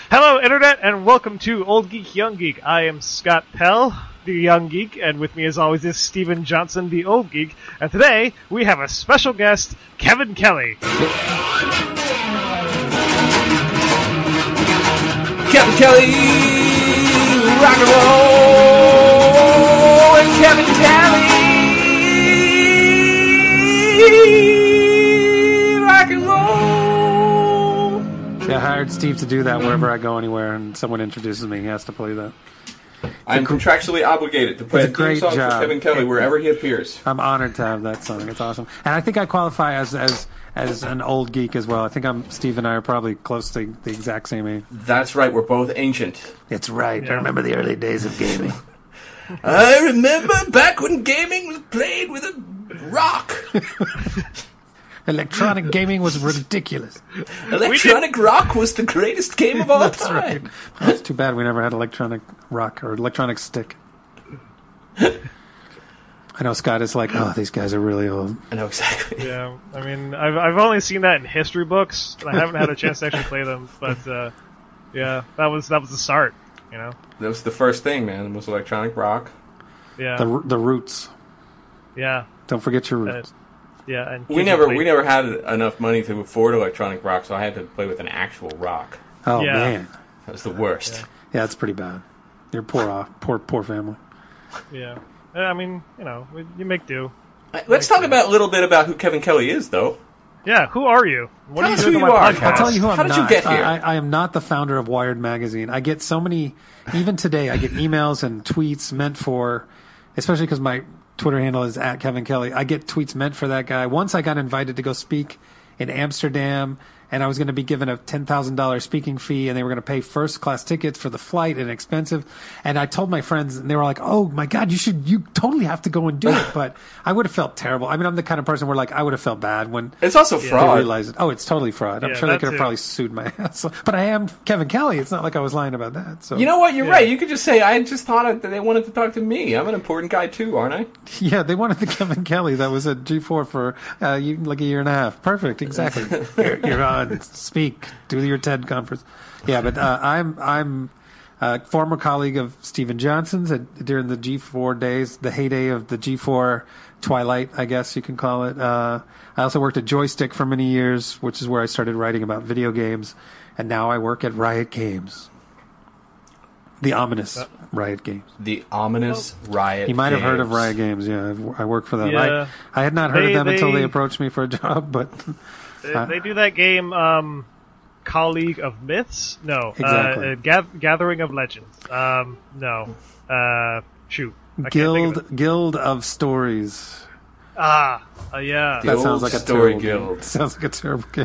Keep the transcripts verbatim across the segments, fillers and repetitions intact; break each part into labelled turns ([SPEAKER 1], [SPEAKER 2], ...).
[SPEAKER 1] Hello, Internet, and welcome to Old Geek, Young Geek. I am Scott Pell, the Young Geek, and with me as always is Stephen Johnson, the Old Geek. And today, we have a special guest, Kevin Kelly.
[SPEAKER 2] Kevin Kelly, rock and roll, and Kevin Kelly, rock and roll.
[SPEAKER 3] Yeah, I hired Steve to do that wherever I go anywhere, and someone introduces me, he has to play that.
[SPEAKER 2] I'm contractually obligated to play a theme song for Kevin Kelly wherever he appears.
[SPEAKER 3] I'm honored to have that song. It's awesome, and I think I qualify as as as an old geek as well. I think I'm Steve and I are probably close to the exact same age.
[SPEAKER 2] That's right. We're both ancient.
[SPEAKER 3] It's right.
[SPEAKER 1] Yeah.
[SPEAKER 3] I remember the early days of gaming.
[SPEAKER 2] I remember back when gaming was played with a rock.
[SPEAKER 3] Electronic gaming was ridiculous.
[SPEAKER 2] Electronic rock was the greatest game of all
[SPEAKER 3] That's
[SPEAKER 2] time.
[SPEAKER 3] right. Well, it's too bad we never had electronic rock or electronic stick. I know Scott is like, oh, these guys are really old.
[SPEAKER 2] I know exactly.
[SPEAKER 1] Yeah, I mean, I've I've only seen that in history books, and I haven't had a chance to actually play them. But uh, yeah, that was that was the start, you know.
[SPEAKER 2] That was the first thing, man. It was electronic rock.
[SPEAKER 1] Yeah,
[SPEAKER 3] The the roots.
[SPEAKER 1] yeah,
[SPEAKER 3] Don't forget your roots.
[SPEAKER 1] uh, yeah. And
[SPEAKER 2] We
[SPEAKER 1] kids
[SPEAKER 2] never
[SPEAKER 1] would
[SPEAKER 2] we
[SPEAKER 1] play-
[SPEAKER 2] never had enough money to afford electronic rock, so I had to play with an actual rock.
[SPEAKER 3] oh
[SPEAKER 1] yeah.
[SPEAKER 3] man,
[SPEAKER 2] That was the worst.
[SPEAKER 3] yeah, it's pretty bad. You're poor off, poor poor family.
[SPEAKER 1] Yeah, Uh, I mean, you know, we- you make do.
[SPEAKER 2] Let's talk about a little bit about who Kevin Kelly is, though.
[SPEAKER 1] Yeah, who are you? What
[SPEAKER 2] Tell
[SPEAKER 1] are
[SPEAKER 2] us
[SPEAKER 1] you doing
[SPEAKER 2] who
[SPEAKER 1] on
[SPEAKER 2] you
[SPEAKER 1] my
[SPEAKER 2] are,
[SPEAKER 1] podcast?
[SPEAKER 2] Cal.
[SPEAKER 3] I'll tell you who I'm
[SPEAKER 2] How did
[SPEAKER 3] not.
[SPEAKER 2] you get here?
[SPEAKER 3] I, I am not the founder of Wired Magazine. I get so many, even today, I get emails and tweets meant for, especially because my Twitter handle is at Kevin Kelly. I get tweets meant for that guy. Once I got invited to go speak in Amsterdam, and I was going to be given a ten thousand dollars speaking fee, and they were going to pay first class tickets for the flight and expensive. And I told my friends, and they were like, "Oh my God, you should, you totally have to go and do it." But I would have felt terrible. I mean, I'm the kind of person where like I would have felt bad when
[SPEAKER 2] It's also
[SPEAKER 3] they
[SPEAKER 2] fraud.
[SPEAKER 3] realized it. Oh, it's totally fraud. I'm
[SPEAKER 1] Yeah,
[SPEAKER 3] sure they
[SPEAKER 1] that
[SPEAKER 3] could have
[SPEAKER 1] too.
[SPEAKER 3] probably sued my ass. But I am Kevin Kelly. It's not like I was lying about that. So
[SPEAKER 2] You know what? You're
[SPEAKER 1] Yeah.
[SPEAKER 2] right. You could just say, I just thought that they wanted to talk to me. I'm an important guy, too, aren't I?
[SPEAKER 3] yeah, they wanted the Kevin Kelly that was at G four for uh, you, like a year and a half. Perfect, exactly. you're, you're on. Speak. Do your TED conference. Yeah, but uh, I'm I'm a former colleague of Stephen Johnson's at, during the G four days, the heyday of the G four twilight, I guess you can call it. Uh, I also worked at Joystick for many years, which is where I started writing about video games, and now I work at Riot Games. The ominous Riot Games.
[SPEAKER 2] The ominous Riot
[SPEAKER 3] You might have heard of
[SPEAKER 2] Games.
[SPEAKER 3] Riot Games, yeah. I've- I work for them.
[SPEAKER 1] Yeah.
[SPEAKER 3] I, I had not heard
[SPEAKER 1] They-
[SPEAKER 3] of them until
[SPEAKER 1] they-
[SPEAKER 3] they approached me for a job, but
[SPEAKER 1] They,
[SPEAKER 3] Uh,
[SPEAKER 1] they do that game, um, Colleague of Myths? No.
[SPEAKER 3] Exactly.
[SPEAKER 1] Uh, uh, Gath- Gathering of Legends. Um, no. Uh, shoot. I can't think of it.
[SPEAKER 3] Guild Guild of Stories.
[SPEAKER 1] Ah, uh, yeah.
[SPEAKER 2] The
[SPEAKER 3] That
[SPEAKER 2] old
[SPEAKER 3] sounds like a
[SPEAKER 2] Story
[SPEAKER 3] terrible
[SPEAKER 2] Guild.
[SPEAKER 3] game. Sounds like a terrible game.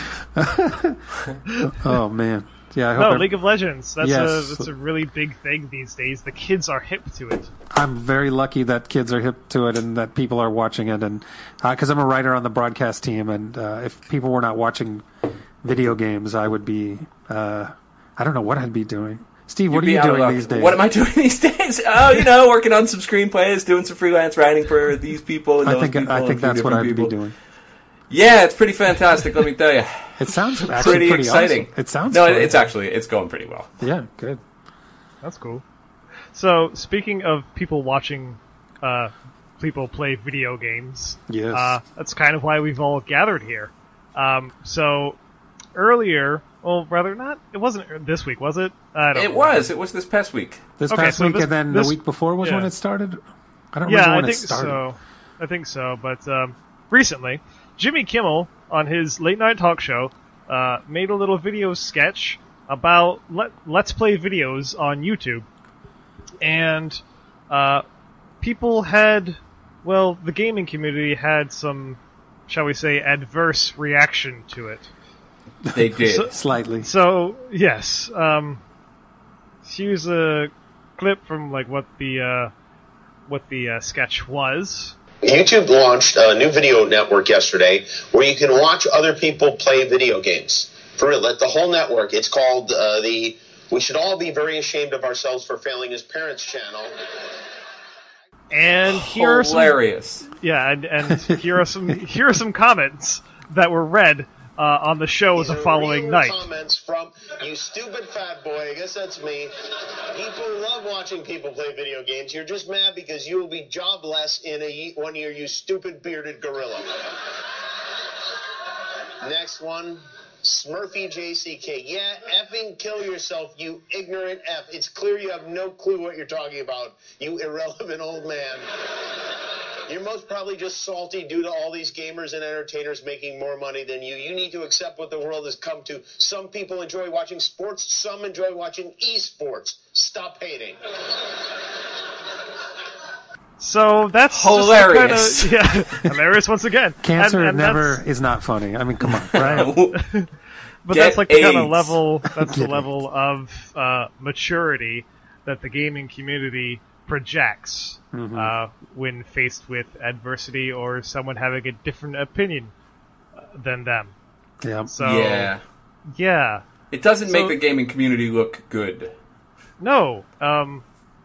[SPEAKER 3] Oh man, yeah. I hope
[SPEAKER 1] No,
[SPEAKER 3] ev-
[SPEAKER 1] League of Legends. That's
[SPEAKER 3] Yes.
[SPEAKER 1] a that's a really big thing these days. The kids are hip to it.
[SPEAKER 3] I'm very lucky that kids are hip to it and that people are watching it, and because I'm a writer on the broadcast team, and uh, if people were not watching video games, I would be. Uh, I don't know what I'd be doing. Steve, what
[SPEAKER 2] You'd be
[SPEAKER 3] are
[SPEAKER 2] out
[SPEAKER 3] you
[SPEAKER 2] of
[SPEAKER 3] doing
[SPEAKER 2] luck.
[SPEAKER 3] these days?
[SPEAKER 2] What am I doing these days? Oh, you know, working on some screenplays, doing some freelance writing for these people and
[SPEAKER 3] I
[SPEAKER 2] those
[SPEAKER 3] think
[SPEAKER 2] people
[SPEAKER 3] I
[SPEAKER 2] and
[SPEAKER 3] think
[SPEAKER 2] a few
[SPEAKER 3] that's what
[SPEAKER 2] different
[SPEAKER 3] I'd
[SPEAKER 2] people.
[SPEAKER 3] be doing.
[SPEAKER 2] Yeah, it's pretty fantastic, let me tell you.
[SPEAKER 3] It sounds actually
[SPEAKER 2] Pretty,
[SPEAKER 3] pretty
[SPEAKER 2] exciting.
[SPEAKER 3] awesome. It sounds
[SPEAKER 2] No,
[SPEAKER 3] fun.
[SPEAKER 2] it's actually, it's going pretty well.
[SPEAKER 3] yeah, good.
[SPEAKER 1] That's cool. So, speaking of people watching uh, people play video games,
[SPEAKER 3] Yes.
[SPEAKER 1] uh, that's kind of why we've all gathered here. Um, so, earlier, well, rather not, it wasn't this week, was it? I don't
[SPEAKER 2] It
[SPEAKER 1] know.
[SPEAKER 2] was. It was this past week.
[SPEAKER 3] This
[SPEAKER 1] Okay,
[SPEAKER 3] past
[SPEAKER 1] so
[SPEAKER 3] week,
[SPEAKER 1] this-
[SPEAKER 3] and then
[SPEAKER 1] this-
[SPEAKER 3] the week before was when
[SPEAKER 1] yeah.
[SPEAKER 3] it started. I don't
[SPEAKER 1] Yeah,
[SPEAKER 3] remember
[SPEAKER 1] I
[SPEAKER 3] when
[SPEAKER 1] think
[SPEAKER 3] it started.
[SPEAKER 1] so. I think so. But um, recently, Jimmy Kimmel on his late night talk show uh, made a little video sketch about let, Let's Play videos on YouTube, and uh, people had, well, the gaming community had some, shall we say, adverse reaction to it.
[SPEAKER 2] They did.
[SPEAKER 1] So-
[SPEAKER 3] Slightly.
[SPEAKER 1] So yes, um, here's a clip from like what the uh, what the uh, sketch was.
[SPEAKER 4] YouTube launched a new video network yesterday where you can watch other people play video games. For real, the whole network. It's called uh, the We Should All Be Very Ashamed of Ourselves for Failing as Parents channel.
[SPEAKER 1] And here are some,
[SPEAKER 2] Hilarious.
[SPEAKER 1] yeah, and, and here are some here are some comments that were read uh, on the show
[SPEAKER 4] These
[SPEAKER 1] the
[SPEAKER 4] are
[SPEAKER 1] following
[SPEAKER 4] real
[SPEAKER 1] night.
[SPEAKER 4] Comments from you stupid fat boy. I guess that's me. People love watching people play video games. You're just mad because you will be jobless in a ye- one year, you stupid bearded gorilla. Next one. Smurfy J C K. Yeah, effing kill yourself, you ignorant F. It's clear you have no clue what you're talking about, you irrelevant old man. You're most probably just salty due to all these gamers and entertainers making more money than you. You need to accept what the world has come to. Some people enjoy watching sports, some enjoy watching esports. Stop hating.
[SPEAKER 1] So that's
[SPEAKER 2] hilarious.
[SPEAKER 1] Just kind of, yeah, hilarious once again.
[SPEAKER 3] Cancer
[SPEAKER 1] and, and
[SPEAKER 3] never is not funny. I mean, come on, right?
[SPEAKER 1] But
[SPEAKER 2] Get
[SPEAKER 1] that's like the kind of
[SPEAKER 2] AIDS.
[SPEAKER 1] level. That's the
[SPEAKER 3] Get
[SPEAKER 1] level of uh, maturity that the gaming community projects
[SPEAKER 3] Mm-hmm.
[SPEAKER 1] uh, when faced with adversity or someone having a different opinion uh, than them.
[SPEAKER 3] Yeah.
[SPEAKER 1] So
[SPEAKER 2] Yeah.
[SPEAKER 1] yeah,
[SPEAKER 2] It doesn't
[SPEAKER 1] So-
[SPEAKER 2] make the gaming community look good.
[SPEAKER 1] no, um,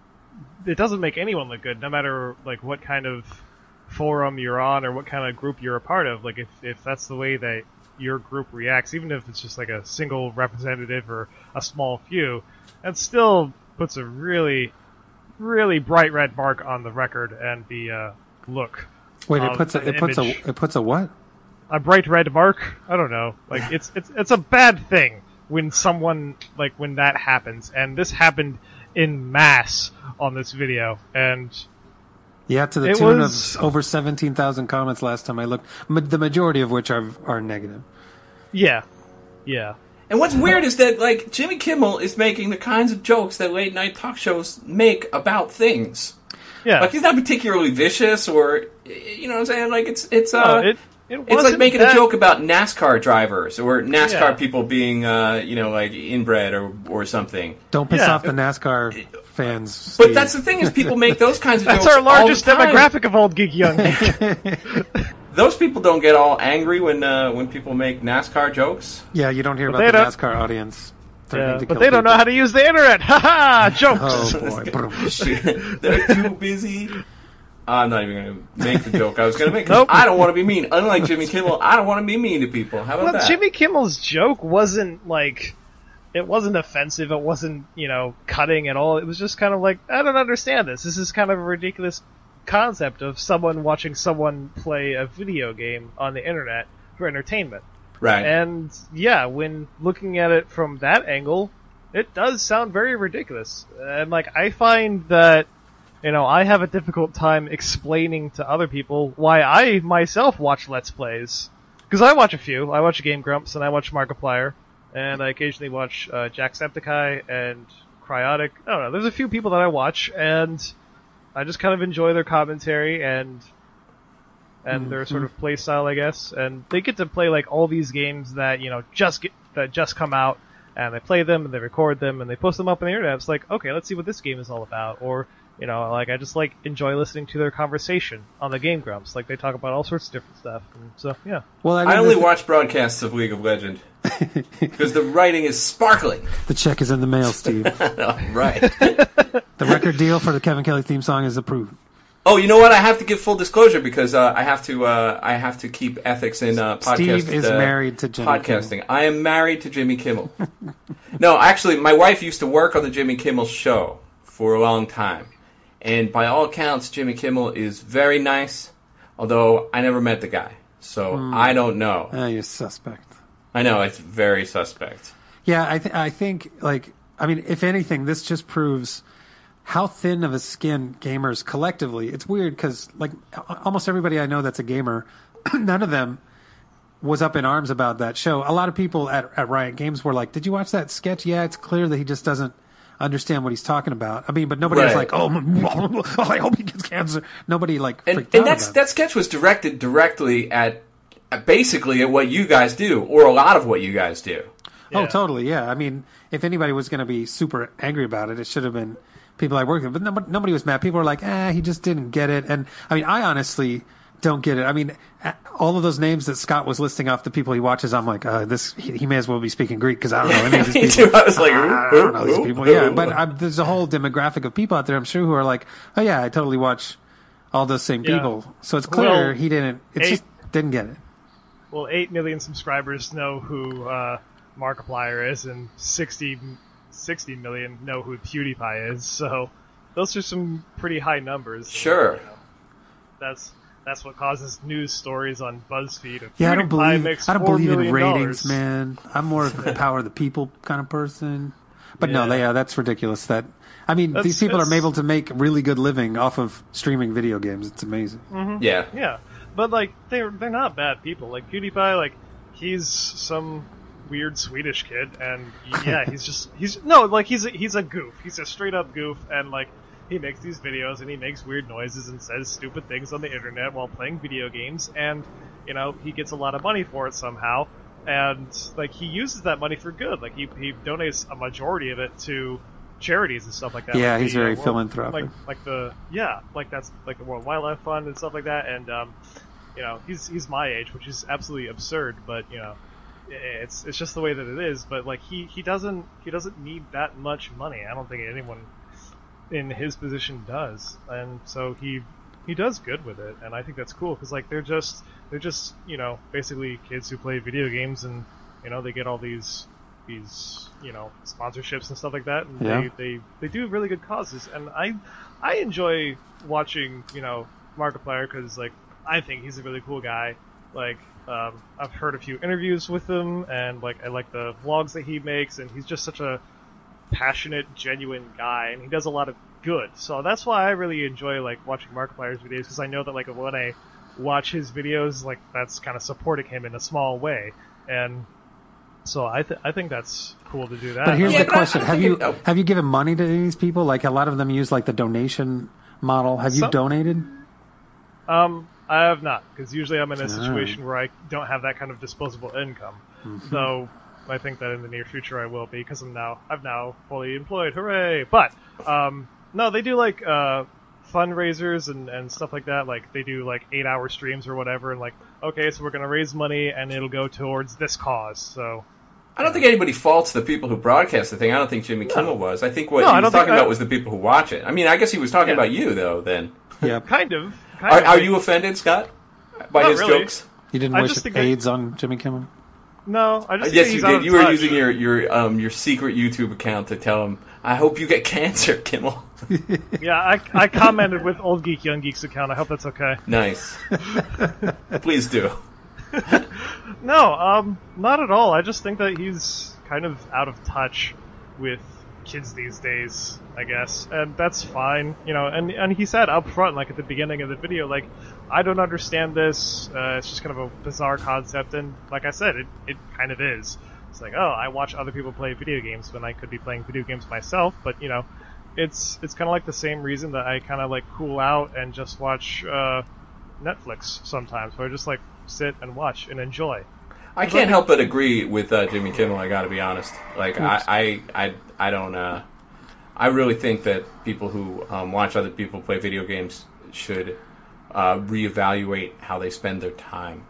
[SPEAKER 1] it doesn't make anyone look good, no matter like what kind of forum you're on or what kind of group you're a part of. Like if if that's the way that your group reacts, even if it's just like a single representative or a small few, that still puts a really, really bright red mark on the record and the uh, look.
[SPEAKER 3] Wait, it
[SPEAKER 1] of
[SPEAKER 3] puts a
[SPEAKER 1] an
[SPEAKER 3] it puts
[SPEAKER 1] image.
[SPEAKER 3] a it puts a what?
[SPEAKER 1] A bright red mark? I don't know. Like it's it's it's a bad thing when someone like when that happens, and this happened in mass on this video, and
[SPEAKER 3] Yeah, to the
[SPEAKER 1] It
[SPEAKER 3] tune
[SPEAKER 1] was-
[SPEAKER 3] of over seventeen thousand comments last time I looked, ma- the majority of which are are negative.
[SPEAKER 1] yeah, yeah.
[SPEAKER 2] And what's weird is that, like, Jimmy Kimmel is making the kinds of jokes that late night talk shows make about things.
[SPEAKER 1] Yeah.
[SPEAKER 2] Like, he's not particularly vicious or, you know what I'm saying? Like, it's, it's, uh,
[SPEAKER 1] No, it, it
[SPEAKER 2] it's like
[SPEAKER 1] wasn't
[SPEAKER 2] making
[SPEAKER 1] that-
[SPEAKER 2] a joke about NASCAR drivers or NASCAR
[SPEAKER 1] Yeah.
[SPEAKER 2] people being, uh, you know, like, inbred or, or something.
[SPEAKER 3] Don't piss
[SPEAKER 1] Yeah.
[SPEAKER 3] off the NASCAR fans.
[SPEAKER 2] But
[SPEAKER 3] Steve.
[SPEAKER 2] that's the thing is people make those kinds of
[SPEAKER 1] That's
[SPEAKER 2] jokes
[SPEAKER 1] our largest
[SPEAKER 2] all the time.
[SPEAKER 1] demographic of old geek young geek.
[SPEAKER 2] Those people don't get all angry when uh, when people make NASCAR jokes.
[SPEAKER 3] Yeah, you don't hear
[SPEAKER 1] But
[SPEAKER 3] about
[SPEAKER 1] they
[SPEAKER 3] the
[SPEAKER 1] don't-
[SPEAKER 3] NASCAR audience. threatening
[SPEAKER 1] Yeah,
[SPEAKER 3] to
[SPEAKER 1] but
[SPEAKER 3] kill
[SPEAKER 1] they don't know
[SPEAKER 3] people.
[SPEAKER 1] how to use the internet. Ha ha! Jokes.
[SPEAKER 3] Oh boy.
[SPEAKER 2] They're too busy. I'm not even going to make the joke I was going to make. 'cause
[SPEAKER 1] Nope.
[SPEAKER 2] I don't want to be mean. Unlike Jimmy Kimmel, I don't want to be mean to people. How about
[SPEAKER 1] Well,
[SPEAKER 2] that?
[SPEAKER 1] Jimmy Kimmel's joke wasn't like, it wasn't offensive. It wasn't, you know, cutting at all. It was just kind of like, I don't understand this. This is kind of a ridiculous concept of someone watching someone play a video game on the internet for entertainment.
[SPEAKER 2] Right.
[SPEAKER 1] And yeah, when looking at it from that angle, it does sound very ridiculous. And like, I find that, you know, I have a difficult time explaining to other people why I myself watch Let's Plays. Because I watch a few. I watch Game Grumps and I watch Markiplier. And I occasionally watch uh, Jacksepticeye and Cryotic. I don't know. There's a few people that I watch, and I just kind of enjoy their commentary and and
[SPEAKER 3] Mm-hmm.
[SPEAKER 1] their sort of play style, I guess. And they get to play like all these games that you know just get that just come out, and they play them and they record them and they post them up on the internet. It's like, okay, let's see what this game is all about. Or you know, like I just like enjoy listening to their conversation on the Game Grumps. Like they talk about all sorts of different stuff. And so yeah,
[SPEAKER 3] Well, I, mean,
[SPEAKER 2] I only
[SPEAKER 3] the,
[SPEAKER 2] watch broadcasts of League of Legends because the writing is sparkling.
[SPEAKER 3] the check is in the mail, Steve.
[SPEAKER 2] Right.
[SPEAKER 3] The record deal for the Kevin Kelly theme song is approved.
[SPEAKER 2] Oh, you know what? I have to give full disclosure because uh, I have to. Uh, I have to keep ethics in uh, podcast.
[SPEAKER 3] Steve is
[SPEAKER 2] uh,
[SPEAKER 3] married to Jimmy
[SPEAKER 2] podcasting. I am married to Jimmy Kimmel. No, actually, my wife used to work on the Jimmy Kimmel show for a long time, and by all accounts, Jimmy Kimmel is very nice. Although I never met the guy, so I don't know.
[SPEAKER 3] Ah, you're suspect.
[SPEAKER 2] I know it's very suspect.
[SPEAKER 3] Yeah, I, th- I think, like, I mean, if anything, this just proves how thin of a skin gamers collectively. It's weird because, like, a- almost everybody I know that's a gamer, none of them was up in arms about that show. A lot of people at, at Riot Games were like, did you watch that sketch? Yeah, it's clear that he just doesn't understand what he's talking about. I mean, but nobody was
[SPEAKER 2] Right.
[SPEAKER 3] like, oh, I hope he gets cancer. Nobody, like,
[SPEAKER 2] And,
[SPEAKER 3] freaked
[SPEAKER 2] and
[SPEAKER 3] out
[SPEAKER 2] that's
[SPEAKER 3] about it.
[SPEAKER 2] that sketch was directed directly at, at basically at what you guys do, or a lot of what you guys do.
[SPEAKER 3] Oh,
[SPEAKER 1] Yeah.
[SPEAKER 3] totally. Yeah. I mean, if anybody was going to be super angry about it, it should have been people I work with. But nobody, nobody was mad. People were like, "Ah, he just didn't get it." And I mean, I honestly don't get it. I mean, a- all of those names that Scott was listing off the people he watches, I'm like, uh, this he, he may as well be speaking Greek because I don't know any of
[SPEAKER 2] Me
[SPEAKER 3] these
[SPEAKER 2] too.
[SPEAKER 3] people.
[SPEAKER 2] I was like,
[SPEAKER 3] I, I don't know these people. Yeah, but I, there's a whole demographic of people out there, I'm sure, who are like, "Oh yeah, I totally watch all those same
[SPEAKER 1] Yeah.
[SPEAKER 3] people." So it's clear
[SPEAKER 1] Well,
[SPEAKER 3] he didn't. It
[SPEAKER 1] a-
[SPEAKER 3] just didn't get it.
[SPEAKER 1] well, eight million subscribers know who uh, Markiplier is, and sixty, sixty million know who PewDiePie is. So those are some pretty high numbers.
[SPEAKER 2] Sure.
[SPEAKER 1] And, you know, that's that's what causes news stories on BuzzFeed. Of
[SPEAKER 3] Yeah, I don't believe
[SPEAKER 1] makes
[SPEAKER 3] I don't
[SPEAKER 1] four
[SPEAKER 3] believe in
[SPEAKER 1] million
[SPEAKER 3] ratings,
[SPEAKER 1] dollars.
[SPEAKER 3] man. I'm more of a power of the people kind of person. But no,
[SPEAKER 1] Yeah.
[SPEAKER 3] they, yeah, that's ridiculous. That I mean,
[SPEAKER 1] That's-
[SPEAKER 3] these people are
[SPEAKER 1] that's-
[SPEAKER 3] able to make really good living off of streaming video games. It's amazing.
[SPEAKER 2] Yeah.
[SPEAKER 1] Yeah, but like they're they're not bad people. Like PewDiePie, like he's some weird Swedish kid, and yeah, he's just he's no like he's a, he's a goof. He's a straight up goof, and like he makes these videos and he makes weird noises and says stupid things on the internet while playing video games, and you know he gets a lot of money for it somehow, and like he uses that money for good. Like he he donates a majority of it to charities and stuff like that.
[SPEAKER 3] Yeah,
[SPEAKER 1] like
[SPEAKER 3] he's
[SPEAKER 1] the,
[SPEAKER 3] very
[SPEAKER 1] uh, World-
[SPEAKER 3] philanthropic.
[SPEAKER 1] Like like the yeah, like that's like the World Wildlife Fund and stuff like that. And um, you know, he's he's my age, which is absolutely absurd. But you know, it's it's just the way that it is. But like he, he doesn't he doesn't need that much money. I don't think anyone in his position does. And so he he does good with it, and I think that's cool because like they're just they're just you know basically kids who play video games, and you know they get all these. these you know sponsorships and stuff like that, and
[SPEAKER 3] Yeah.
[SPEAKER 1] they, they they do really good causes, and I I enjoy watching you know Markiplier because like I think he's a really cool guy. Like um, I've heard a few interviews with him, and like I like the vlogs that he makes, and he's just such a passionate, genuine guy, and he does a lot of good. So that's why I really enjoy like watching Markiplier's videos, because I know that like when I watch his videos, like that's kind of supporting him in a small way, and so I th- I think that's cool to do that.
[SPEAKER 3] But here's
[SPEAKER 2] Yeah,
[SPEAKER 3] the
[SPEAKER 2] but I-
[SPEAKER 3] question:
[SPEAKER 2] I
[SPEAKER 3] Have
[SPEAKER 2] think
[SPEAKER 3] you
[SPEAKER 2] it- oh.
[SPEAKER 3] have you given money to these people? Like a lot of them use like the donation model. Have you
[SPEAKER 1] Some-
[SPEAKER 3] donated?
[SPEAKER 1] Um, I have not, because usually I'm in a
[SPEAKER 3] Ah.
[SPEAKER 1] situation where I don't have that kind of disposable income.
[SPEAKER 3] Mm-hmm.
[SPEAKER 1] Though I think that in the near future I will be, because I'm now I'm now fully employed. Hooray! But um, no, they do like uh, fundraisers and, and stuff like that. Like they do like eight hour streams or whatever, and like okay, so we're gonna raise money and it'll go towards this cause. So
[SPEAKER 2] I don't think anybody faults the people who broadcast the thing. I don't think Jimmy Kimmel was. I think what
[SPEAKER 1] No,
[SPEAKER 2] he
[SPEAKER 1] I
[SPEAKER 2] was
[SPEAKER 1] don't
[SPEAKER 2] talking
[SPEAKER 1] think-
[SPEAKER 2] about
[SPEAKER 1] I-
[SPEAKER 2] was the people who watch it. I mean, I guess he was talking
[SPEAKER 1] Yeah.
[SPEAKER 2] about you, though, then.
[SPEAKER 3] Yeah.
[SPEAKER 1] kind of. Kind
[SPEAKER 2] Are,
[SPEAKER 1] of
[SPEAKER 2] are
[SPEAKER 1] like-
[SPEAKER 2] you offended, Scott, by
[SPEAKER 1] Not
[SPEAKER 2] his
[SPEAKER 1] really.
[SPEAKER 2] jokes?
[SPEAKER 3] You didn't
[SPEAKER 1] I
[SPEAKER 3] wish
[SPEAKER 1] just think I-
[SPEAKER 3] AIDS on Jimmy Kimmel?
[SPEAKER 1] No, I
[SPEAKER 2] Uh,
[SPEAKER 1] just think
[SPEAKER 2] yes,
[SPEAKER 1] he's
[SPEAKER 2] you
[SPEAKER 1] out
[SPEAKER 2] did.
[SPEAKER 1] of
[SPEAKER 2] You were
[SPEAKER 1] touch.
[SPEAKER 2] using your your um your secret YouTube account to tell him, "I hope you get cancer, Kimmel."
[SPEAKER 1] Yeah, I, I commented with Old Geek Young Geek's account. I hope that's okay.
[SPEAKER 2] Nice. Please do.
[SPEAKER 1] No, um, not at all. I just think that he's kind of out of touch with kids these days, I guess, and that's fine, you know. And and he said up front, like at the beginning of the video, like I don't understand this. Uh, it's just kind of a bizarre concept, and like I said, it it kind of is. It's like, oh, I watch other people play video games when I could be playing video games myself, but you know, it's it's kind of like the same reason that I kind of like cool out and just watch uh, Netflix sometimes, where I just like sit and watch and enjoy.
[SPEAKER 2] I can't help but agree with uh, Jimmy Kimmel. I got to be honest. Like I, I, I, I don't. Uh, I really think that people who um, watch other people play video games should uh, reevaluate how they spend their time.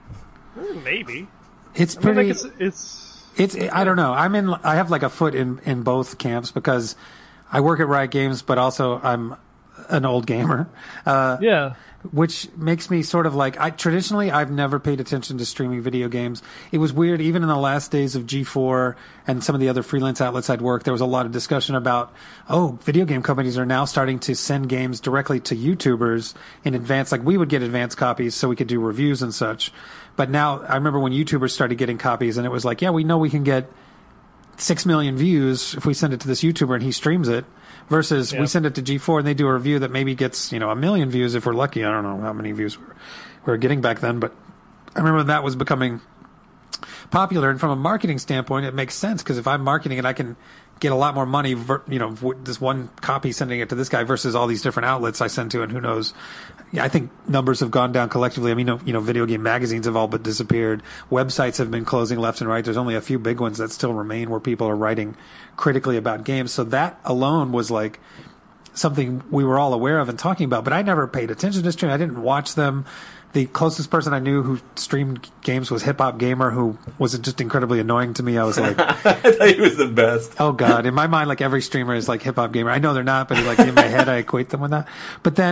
[SPEAKER 1] Maybe.
[SPEAKER 3] It's
[SPEAKER 1] I mean,
[SPEAKER 3] pretty.
[SPEAKER 1] like it's it's
[SPEAKER 3] It's I don't know. I'm in. I have like a foot in in both camps because I work at Riot Games, but also I'm an old gamer. Uh,
[SPEAKER 1] yeah.
[SPEAKER 3] which makes me sort of like I traditionally I've never paid attention to streaming video games. It was weird even in the last days of G four and some of the other freelance outlets I'd worked. There was a lot of discussion about oh, video game companies are now starting to send games directly to YouTubers in advance. Like we would get advance copies so we could do reviews and such. But now I remember when YouTubers started getting copies and it was like, yeah, we know we can get six million views if we send it to this YouTuber and he streams it. Versus
[SPEAKER 1] Yeah.
[SPEAKER 3] we send it to G four and they do a review that maybe gets, you know, a million views if we're lucky. I don't know how many views we're, we were getting back then, but I remember when that was becoming popular. And from a marketing standpoint, it makes sense because if I'm marketing it, I can get a lot more money, ver- you know, with this one copy sending it to this guy versus all these different outlets I send to, and who knows. Yeah, I think numbers have gone down collectively. I mean, you know, you know, video game magazines have all but disappeared. Websites have been closing left and right. There's only a few big ones that still remain where people are writing critically about games. So that alone was like something we were all aware of and talking about, but I never paid attention to stream. I didn't watch them. The closest person I knew who streamed games was Hip Hop Gamer, who was just incredibly annoying to me. I was like,
[SPEAKER 2] I thought he was the best.
[SPEAKER 3] oh God. In my mind, like every streamer is like Hip Hop Gamer. I know they're not, but like in my head, I equate them with that. But then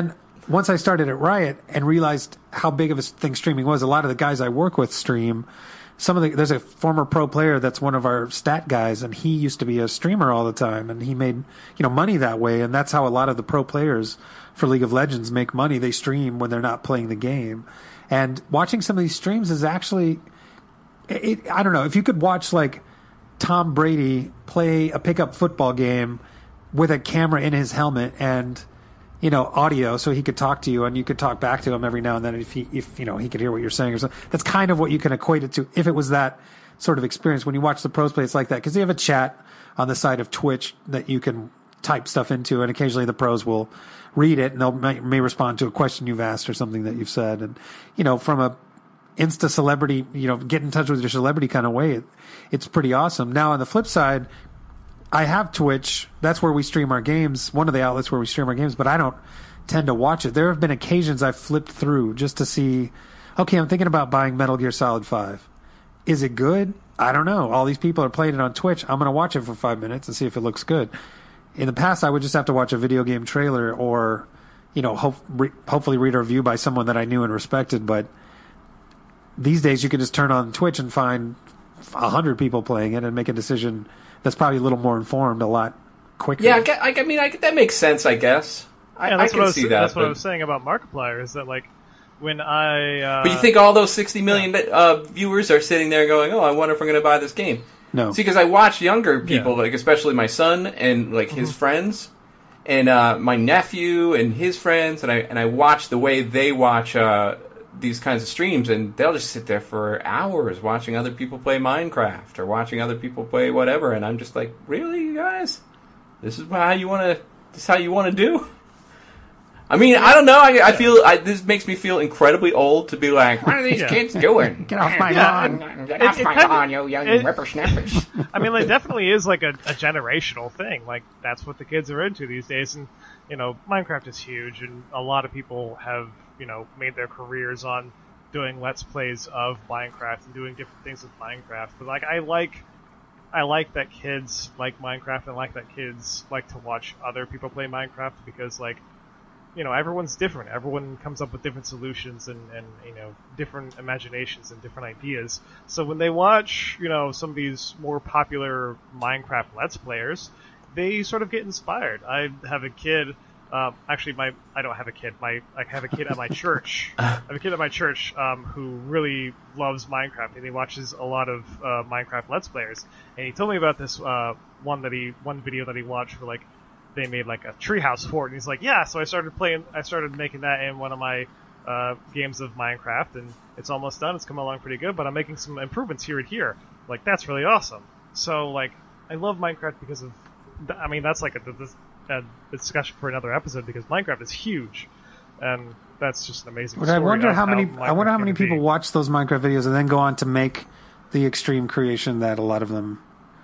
[SPEAKER 3] once I started at Riot and realized how big of a thing streaming was, a lot of the guys I work with stream. Some of the there's a former pro player that's one of our stat guys, and he used to be a streamer all the time, and he made you know money that way, and that's how a lot of the pro players for League of Legends make money. They stream when they're not playing the game, and watching some of these streams is actually, it, I don't know, if you could watch like Tom Brady play a pickup football game with a camera in his helmet and you know, audio, so he could talk to you, and you could talk back to him every now and then if he, if you know, he could hear what you're saying or something. That's kind of what you can equate it to. If it was that sort of experience, when you watch the pros play, it's like that because they have a chat on the side of Twitch that you can type stuff into, and occasionally the pros will read it and they'll may, may respond to a question you've asked or something that you've said, and you know, from a Insta celebrity, you know, get in touch with your celebrity kind of way, it, it's pretty awesome. Now on the flip side, I have Twitch. That's where we stream our games. One of the outlets where we stream our games, but I don't tend to watch it. There have been occasions I've flipped through just to see, okay, I'm thinking about buying Metal Gear Solid five. Is it good? I don't know. All these people are playing it on Twitch. I'm going to watch it for five minutes and see if it looks good. In the past, I would just have to watch a video game trailer or, you know, hope, re- hopefully read a review by someone that I knew and respected. But these days, you can just turn on Twitch and find a hundred people playing it and make a decision that's probably a little more informed, a lot quicker.
[SPEAKER 2] Yeah, I, get, I, I mean, I, that makes sense, I guess. I,
[SPEAKER 1] yeah, that's
[SPEAKER 2] I can
[SPEAKER 1] what I was,
[SPEAKER 2] see that.
[SPEAKER 1] That's
[SPEAKER 2] but...
[SPEAKER 1] what I was saying about Markiplier, is that, like, when I... Uh,
[SPEAKER 2] but you think all those sixty million yeah. uh, viewers are sitting there going, oh, I wonder if I'm going to buy this game.
[SPEAKER 3] No.
[SPEAKER 2] See, because I watch younger people,
[SPEAKER 1] yeah.
[SPEAKER 2] like especially my son and, like, his
[SPEAKER 1] mm-hmm.
[SPEAKER 2] friends, and uh, my nephew and his friends, and I, and I watch the way they watch... Uh, these kinds of streams, and they'll just sit there for hours watching other people play Minecraft or watching other people play whatever, and I'm just like, really, you guys? This is how you want to? This is how you want to do? I mean, I don't know. I, I feel I, this makes me feel incredibly old to be like, what are these
[SPEAKER 1] yeah.
[SPEAKER 2] kids doing?
[SPEAKER 3] Get off my
[SPEAKER 1] yeah.
[SPEAKER 3] lawn!
[SPEAKER 2] Get
[SPEAKER 1] It-
[SPEAKER 2] off
[SPEAKER 1] it
[SPEAKER 2] my
[SPEAKER 1] kinda-
[SPEAKER 2] lawn, you young
[SPEAKER 1] it-
[SPEAKER 2] whippersnappers!
[SPEAKER 1] I mean, it definitely is like a, a generational thing. Like, that's what the kids are into these days. And, you know, Minecraft is huge, and a lot of people have, you know, made their careers on doing Let's Plays of Minecraft and doing different things with Minecraft. But, like, I like... I like that kids like Minecraft, and I like that kids like to watch other people play Minecraft, because, like, you know, everyone's different. Everyone comes up with different solutions and, and, you know, different imaginations and different ideas. So when they watch, you know, some of these more popular Minecraft Let's Players, they sort of get inspired. I have a kid, um, actually my, I don't have a kid, my, I have a kid at my church. I have a kid at my church, um, who really loves Minecraft, and he watches a lot of, uh, Minecraft Let's Players. And he told me about this, uh, one that he, one video that he watched where, like, they made like a treehouse fort, and he's like, yeah, so I started playing, I started making that in one of my uh, games of Minecraft, and it's almost done, it's coming along pretty good, but I'm making some improvements here and here. Like, that's really awesome. So, like, I love Minecraft because of, I mean, that's like a, a, a discussion for another episode, because Minecraft is huge, and that's just an amazing
[SPEAKER 3] But
[SPEAKER 1] story.
[SPEAKER 3] I wonder
[SPEAKER 1] of
[SPEAKER 3] how many,
[SPEAKER 1] Minecraft
[SPEAKER 3] I wonder how many
[SPEAKER 1] came to
[SPEAKER 3] people
[SPEAKER 1] be.
[SPEAKER 3] watch those Minecraft videos and then go on to make the extreme creation that a lot of them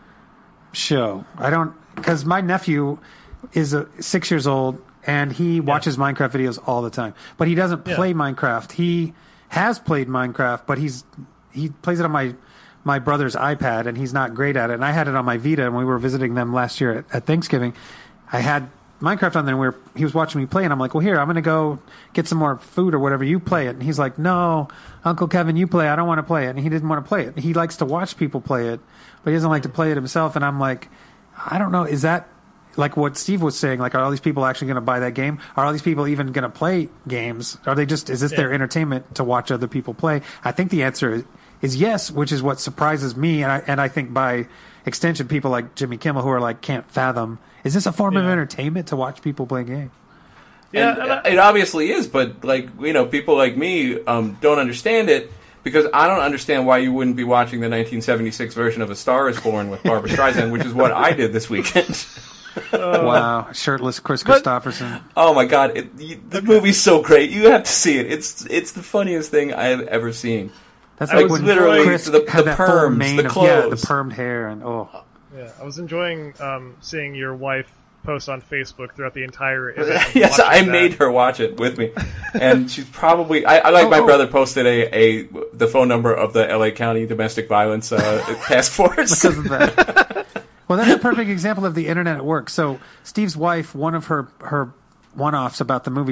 [SPEAKER 3] show. I don't, because my nephew is a, six years old, and he watches Minecraft videos all the time. But he doesn't play
[SPEAKER 1] Yeah.
[SPEAKER 3] Minecraft. He has played Minecraft, but he's he plays it on my my brother's iPad, and he's not great at it. And I had it on my Vita, and we were visiting them last year at, at Thanksgiving. I had Minecraft on there, and we were, he was watching me play, and I'm like, well, here, I'm going to go get some more food or whatever. You play it. And he's like, no, Uncle Kevin, you play. I don't want to play it. And he didn't want to play it. He likes to watch people play it, but he doesn't like to play it himself. And I'm like, I don't know, is that... like what Steve was saying, like, are all these people actually going to buy that game? Are all these people even going to play games? Are they just, is this
[SPEAKER 1] Yeah.
[SPEAKER 3] their entertainment to watch other people play? I think the answer is, is yes, which is what surprises me. And I, and I think by extension, people like Jimmy Kimmel who are like, can't fathom, is this a form of
[SPEAKER 1] Yeah.
[SPEAKER 3] entertainment to watch people play games?
[SPEAKER 1] Yeah,
[SPEAKER 2] And
[SPEAKER 1] and I-
[SPEAKER 2] it obviously is, but, like, you know, people like me um, don't understand it, because I don't understand why you wouldn't be watching the nineteen seventy-six version of A Star is Born with Barbra Streisand, which is what I did this weekend.
[SPEAKER 3] Wow, shirtless Chris
[SPEAKER 1] But-
[SPEAKER 3] Christopherson.
[SPEAKER 2] Oh my god, it, you, the movie's so great. You have to see it. It's it's the funniest thing I have ever seen.
[SPEAKER 3] That's
[SPEAKER 1] I
[SPEAKER 3] like
[SPEAKER 1] was
[SPEAKER 3] when
[SPEAKER 1] literally
[SPEAKER 3] Chris
[SPEAKER 2] the-
[SPEAKER 3] had
[SPEAKER 2] the
[SPEAKER 3] that full
[SPEAKER 2] perms,
[SPEAKER 3] mane
[SPEAKER 2] the
[SPEAKER 3] of, yeah, the
[SPEAKER 2] clothes.
[SPEAKER 3] permed hair, and oh,
[SPEAKER 1] Yeah, I was enjoying um, seeing your wife post on Facebook throughout the entire event. and
[SPEAKER 2] Yes,
[SPEAKER 1] watching
[SPEAKER 2] I
[SPEAKER 1] that.
[SPEAKER 2] made her watch it with me, and she's probably. I, I like
[SPEAKER 3] Oh,
[SPEAKER 2] my
[SPEAKER 3] oh.
[SPEAKER 2] brother posted a, a the phone number of the L A County Domestic Violence uh, Task Force.
[SPEAKER 3] because of that. Well, that's a perfect example of the internet at work. So Steve's wife, one of her her one-offs about the movie, she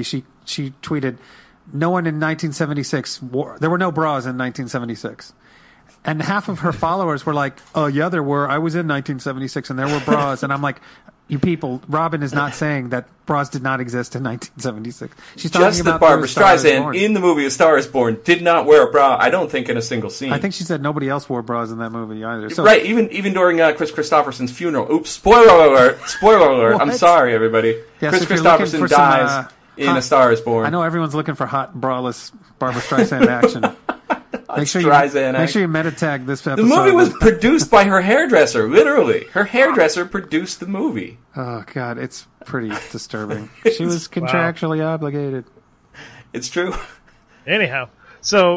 [SPEAKER 3] she tweeted, "No one in nineteen seventy-six wore, there were no bras in nineteen seventy-six." And half of her followers were like, "Oh yeah, there were. I was in nineteen seventy-six, and there were bras." And I'm like, "You people, Robin is not saying that bras did not exist in nineteen seventy-six. She's talking
[SPEAKER 2] Just
[SPEAKER 3] about
[SPEAKER 2] that Barbara
[SPEAKER 3] A Star Is
[SPEAKER 2] Streisand
[SPEAKER 3] Born.
[SPEAKER 2] in the movie A Star Is Born did not wear a bra. I don't think in a single scene.
[SPEAKER 3] I think she said nobody else wore bras in that movie either. So,
[SPEAKER 2] right, even even during uh, Chris Christopherson's funeral. Oops, spoiler alert! Spoiler alert! I'm
[SPEAKER 3] What?
[SPEAKER 2] sorry, everybody.
[SPEAKER 3] Yeah,
[SPEAKER 2] Chris
[SPEAKER 3] so if you're looking
[SPEAKER 2] Christopherson
[SPEAKER 3] for some,
[SPEAKER 2] dies
[SPEAKER 3] uh,
[SPEAKER 2] in
[SPEAKER 3] hot-
[SPEAKER 2] A Star Is Born.
[SPEAKER 3] I know everyone's looking for hot braless Barbara Streisand action. Make sure you
[SPEAKER 2] Streisand
[SPEAKER 3] make
[SPEAKER 2] action.
[SPEAKER 3] sure you meta tag this episode.
[SPEAKER 2] The movie was produced by her hairdresser, literally. Her hairdresser produced the movie.
[SPEAKER 3] Oh god, it's pretty disturbing. She was contractually obligated.
[SPEAKER 2] It's true.
[SPEAKER 1] Anyhow, so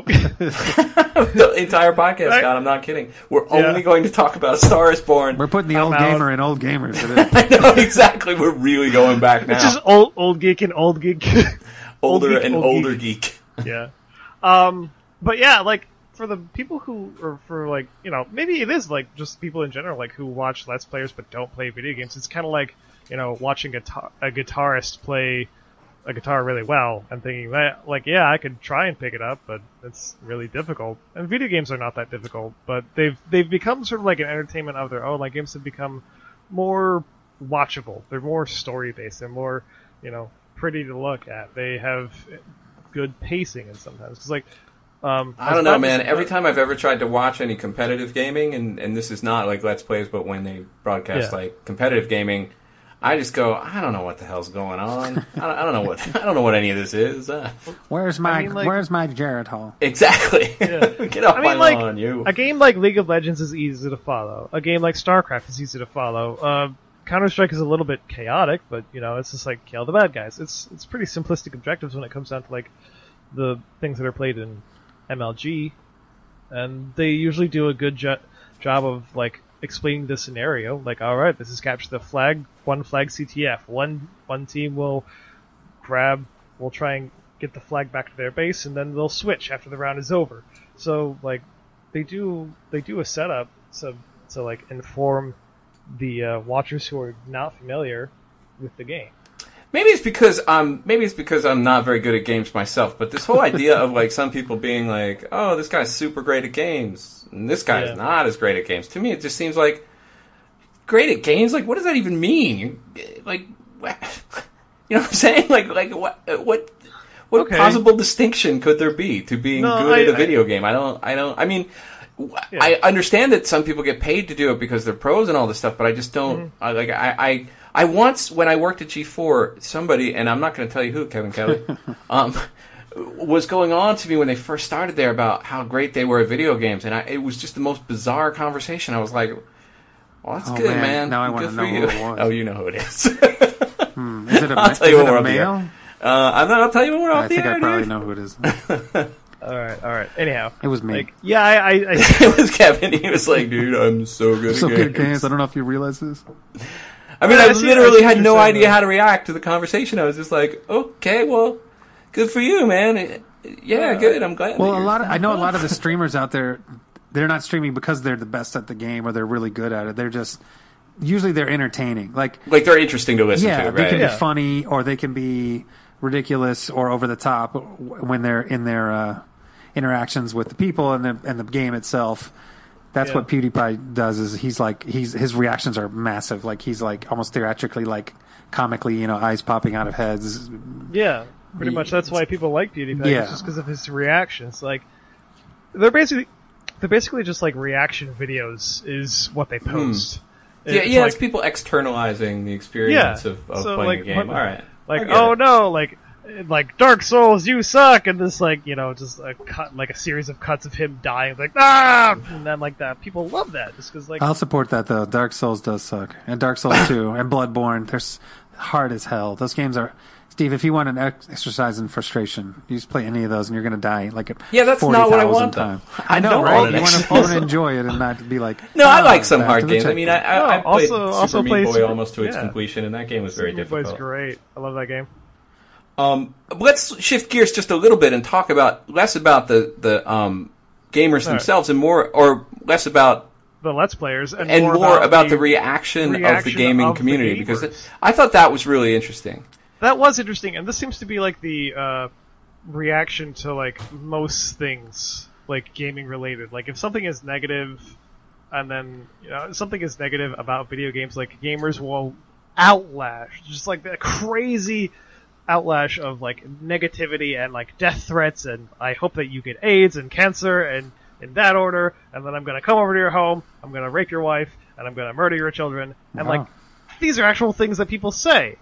[SPEAKER 2] The entire podcast,
[SPEAKER 1] Right.
[SPEAKER 2] God, I'm not kidding. We're
[SPEAKER 1] Yeah.
[SPEAKER 2] only going to talk about A Star Is Born.
[SPEAKER 3] We're putting the
[SPEAKER 1] I'm
[SPEAKER 3] old
[SPEAKER 1] out.
[SPEAKER 3] gamer in old gamers today.
[SPEAKER 2] I know, exactly. We're really going back now.
[SPEAKER 1] it's just old old geek and old geek.
[SPEAKER 2] older
[SPEAKER 1] old geek,
[SPEAKER 2] and
[SPEAKER 1] old
[SPEAKER 2] older
[SPEAKER 1] geek.
[SPEAKER 2] geek.
[SPEAKER 1] Yeah. Um, but yeah, like for the people who, or for like, you know, maybe it is like just people in general, like who watch Let's Players but don't play video games. It's kind of like, you know, watching a, guitar- a guitarist play a guitar really well and thinking that, like, yeah, I could try and pick it up, but it's really difficult. And video games are not that difficult, but they've they've become sort of like an entertainment of their own. Like games have become more watchable. They're more story based. They're more, you know, pretty to look at. They have good pacing, and sometimes it's like. Um,
[SPEAKER 2] I don't know, man. Every time I've ever tried to watch any competitive gaming, and, and this is not like Let's Plays, but when they broadcast
[SPEAKER 1] Yeah.
[SPEAKER 2] like competitive gaming, I just go, I don't know what the hell's going on. I, don't, I don't know what I don't know what any of this is. Uh,
[SPEAKER 3] Where's my
[SPEAKER 1] I mean, like-
[SPEAKER 3] Where's my Jared Hall?
[SPEAKER 2] exactly.
[SPEAKER 1] Yeah.
[SPEAKER 2] Get off
[SPEAKER 1] I
[SPEAKER 2] my
[SPEAKER 1] mean, like,
[SPEAKER 2] lawn, you.
[SPEAKER 1] a game like League of Legends is easy to follow. A game like StarCraft is easy to follow. Uh, Counter-Strike is a little bit chaotic, but, you know, it's just like kill the bad guys. It's it's pretty simplistic objectives when it comes down to, like, the things that are played in M L G. And they usually do a good jo- job of, like, explaining the scenario. Like, alright, this is capture the flag, one flag C T F. One, one team will grab, will try and get the flag back to their base, and then they'll switch after the round is over. So, like, they do they do a setup so to like inform the uh, watchers who are not familiar with the game.
[SPEAKER 2] Maybe it's because I'm maybe it's because I'm not very good at games myself. But this whole idea of like some people being like, "Oh, this guy's super great at games," and this guy's
[SPEAKER 1] Yeah.
[SPEAKER 2] not as great at games. To me, it just seems like great at games. Like, what does that even mean? You, like, what, you know what I'm saying? Like, like what what what
[SPEAKER 1] Okay.
[SPEAKER 2] possible distinction could there be to being
[SPEAKER 1] No,
[SPEAKER 2] good
[SPEAKER 1] I-
[SPEAKER 2] at a
[SPEAKER 1] I-
[SPEAKER 2] video game? I don't. I don't. I mean.
[SPEAKER 1] Yeah.
[SPEAKER 2] I understand that some people get paid to do it because they're pros and all this stuff, but I just don't.
[SPEAKER 1] Mm-hmm.
[SPEAKER 2] I, like I, I, I once when I worked at G four, somebody, and I'm not going to tell you who, Kevin Kelly, um, was going on to me when they first started there about how great they were at video games, and I, it was just the most bizarre conversation. I was like, "Well, that's
[SPEAKER 3] Oh,
[SPEAKER 2] good,
[SPEAKER 3] man.
[SPEAKER 2] man.
[SPEAKER 3] Now I
[SPEAKER 2] Good
[SPEAKER 3] wanna
[SPEAKER 2] for
[SPEAKER 3] know
[SPEAKER 2] you."
[SPEAKER 3] who it was.
[SPEAKER 2] Oh, you know who it is.
[SPEAKER 3] Hmm. Is it a,
[SPEAKER 2] I'll
[SPEAKER 3] is
[SPEAKER 2] tell you
[SPEAKER 3] it
[SPEAKER 2] when we're
[SPEAKER 3] a
[SPEAKER 2] off the air.
[SPEAKER 3] male?
[SPEAKER 2] uh, I'm not. I'll tell you when we're off
[SPEAKER 3] I
[SPEAKER 2] the
[SPEAKER 3] think
[SPEAKER 2] air.
[SPEAKER 3] I probably
[SPEAKER 2] dude.
[SPEAKER 3] know who it is.
[SPEAKER 1] All right, all right. Anyhow,
[SPEAKER 3] It was me.
[SPEAKER 1] like, yeah, I, I, I
[SPEAKER 2] It was Kevin. He was like, "Dude, I'm so good
[SPEAKER 3] so
[SPEAKER 2] at
[SPEAKER 3] good
[SPEAKER 2] games."
[SPEAKER 3] games. I don't know if you realize this.
[SPEAKER 2] I mean,
[SPEAKER 1] I
[SPEAKER 2] I
[SPEAKER 1] see-
[SPEAKER 2] literally
[SPEAKER 1] I see
[SPEAKER 2] had
[SPEAKER 1] what
[SPEAKER 2] no
[SPEAKER 1] you're saying,
[SPEAKER 2] idea
[SPEAKER 1] though.
[SPEAKER 2] how to react to the conversation. I was just like, okay, well, good for you, man. Yeah,
[SPEAKER 1] Yeah.
[SPEAKER 2] good. I'm glad.
[SPEAKER 3] Well,
[SPEAKER 2] that
[SPEAKER 3] a
[SPEAKER 2] you're-
[SPEAKER 3] lot of I know a lot of the streamers out there, they're not streaming because they're the best at the game or they're really good at it. They're just usually they're entertaining. Like
[SPEAKER 2] like they're interesting to listen
[SPEAKER 3] yeah,
[SPEAKER 2] to,
[SPEAKER 3] they
[SPEAKER 2] right?
[SPEAKER 3] can
[SPEAKER 1] Yeah.
[SPEAKER 3] be funny or they can be ridiculous or over the top when they're in their uh, interactions with the people and the and the game itself. That's
[SPEAKER 1] Yeah.
[SPEAKER 3] what PewDiePie does. Is he's like he's his reactions are massive. Like he's like almost theatrically, like comically, you know, eyes popping out of heads.
[SPEAKER 1] yeah, pretty much. That's why people like PewDiePie.
[SPEAKER 3] Yeah.
[SPEAKER 1] It's just because of his reactions. Like, they're basically they're basically just like reaction videos is what they post.
[SPEAKER 2] Yeah,
[SPEAKER 1] It's
[SPEAKER 2] yeah.
[SPEAKER 1] like,
[SPEAKER 2] it's people externalizing the experience
[SPEAKER 1] Yeah.
[SPEAKER 2] of, of
[SPEAKER 1] So,
[SPEAKER 2] playing
[SPEAKER 1] like,
[SPEAKER 2] a game.
[SPEAKER 1] what-
[SPEAKER 2] All right. I
[SPEAKER 1] like,
[SPEAKER 2] get
[SPEAKER 1] oh
[SPEAKER 2] it.
[SPEAKER 1] no, like, like Dark Souls, you suck, and this like, you know, just a cut, like a series of cuts of him dying, like ah, and then like that. People love that just because like,
[SPEAKER 3] I'll support that though. Dark Souls does suck, and Dark Souls two, and Bloodborne. They're s- hard as hell. Those games are. Steve, if you want an ex- exercise in frustration, you just play any of those, and you're going to die like a
[SPEAKER 2] Yeah, that's not what I want, though.
[SPEAKER 3] times.
[SPEAKER 2] I
[SPEAKER 3] I know,
[SPEAKER 2] don't
[SPEAKER 3] right?
[SPEAKER 2] want an
[SPEAKER 3] You want to
[SPEAKER 2] exercise.
[SPEAKER 3] enjoy it and not be like.
[SPEAKER 2] No, I
[SPEAKER 3] "Ah,
[SPEAKER 2] like some
[SPEAKER 3] back
[SPEAKER 2] hard
[SPEAKER 3] to the
[SPEAKER 2] games. I mean, I,
[SPEAKER 3] checkpoint."
[SPEAKER 2] I, I
[SPEAKER 1] No,
[SPEAKER 2] played
[SPEAKER 1] also-
[SPEAKER 2] Super
[SPEAKER 1] also
[SPEAKER 2] Meat
[SPEAKER 1] play
[SPEAKER 2] Boy
[SPEAKER 1] Super-
[SPEAKER 2] almost to its
[SPEAKER 1] yeah.
[SPEAKER 2] completion, and that game was very
[SPEAKER 1] Super Meat Boy's
[SPEAKER 2] difficult.
[SPEAKER 1] great. I love that game.
[SPEAKER 2] Um, let's shift gears just a little bit and talk about less about the the um, gamers
[SPEAKER 1] All right.
[SPEAKER 2] themselves and more, or less about
[SPEAKER 1] The Let's Players and,
[SPEAKER 2] and more, about,
[SPEAKER 1] the,
[SPEAKER 2] the reaction, of the
[SPEAKER 1] reaction
[SPEAKER 2] gaming
[SPEAKER 1] of the
[SPEAKER 2] community because
[SPEAKER 1] gamers.
[SPEAKER 2] I thought that was really interesting.
[SPEAKER 1] That was interesting, and this seems to be like the uh, reaction to like most things, like gaming related. Like if something is negative, and then you know something is negative about video games, like gamers will outlash, just like that crazy outlash of like negativity and like death threats, and I hope that you get AIDS and cancer and in that order, and then I'm gonna come over to your home, I'm gonna rape your wife, and I'm gonna murder your children, and
[SPEAKER 3] Wow.
[SPEAKER 1] like these are actual things that people say.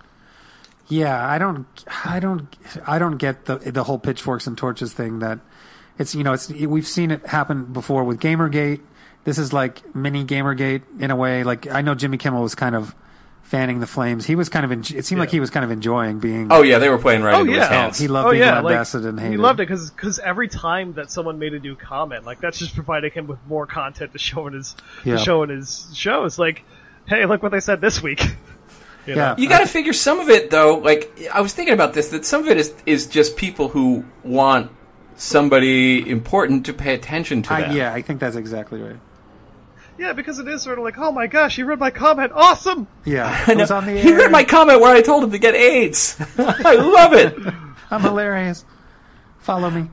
[SPEAKER 3] Yeah, I don't, I don't, I don't get the the whole pitchforks and torches thing. That it's you know it's we've seen it happen before with Gamergate. This is like mini Gamergate in a way. Like I know Jimmy Kimmel was kind of fanning the flames. He was kind of en- it seemed
[SPEAKER 1] Yeah.
[SPEAKER 3] like he was kind of enjoying being.
[SPEAKER 2] Oh yeah, they were playing right
[SPEAKER 1] Oh,
[SPEAKER 2] into his
[SPEAKER 1] yeah.
[SPEAKER 2] hands.
[SPEAKER 3] He loved
[SPEAKER 1] Oh
[SPEAKER 3] being
[SPEAKER 1] yeah, like
[SPEAKER 3] lambasted and hated.
[SPEAKER 1] he loved it because every time that someone made a new comment, like that's just providing him with more content to show in his
[SPEAKER 3] Yeah.
[SPEAKER 1] to show in his shows. Like, hey, look what they said this week. You
[SPEAKER 3] Yeah.
[SPEAKER 1] know?
[SPEAKER 2] You got to figure some of it, though. Like I was thinking about this, that some of it is is just people who want somebody important to pay attention to
[SPEAKER 3] I,
[SPEAKER 2] them.
[SPEAKER 3] yeah, I think that's exactly right.
[SPEAKER 1] Yeah, because it is sort of like, oh my gosh, he read my comment, awesome.
[SPEAKER 3] Yeah,
[SPEAKER 2] I
[SPEAKER 3] it
[SPEAKER 2] know.
[SPEAKER 3] was on the air.
[SPEAKER 2] He read my comment where I told him to get AIDS. I love it.
[SPEAKER 3] I'm hilarious. Follow me.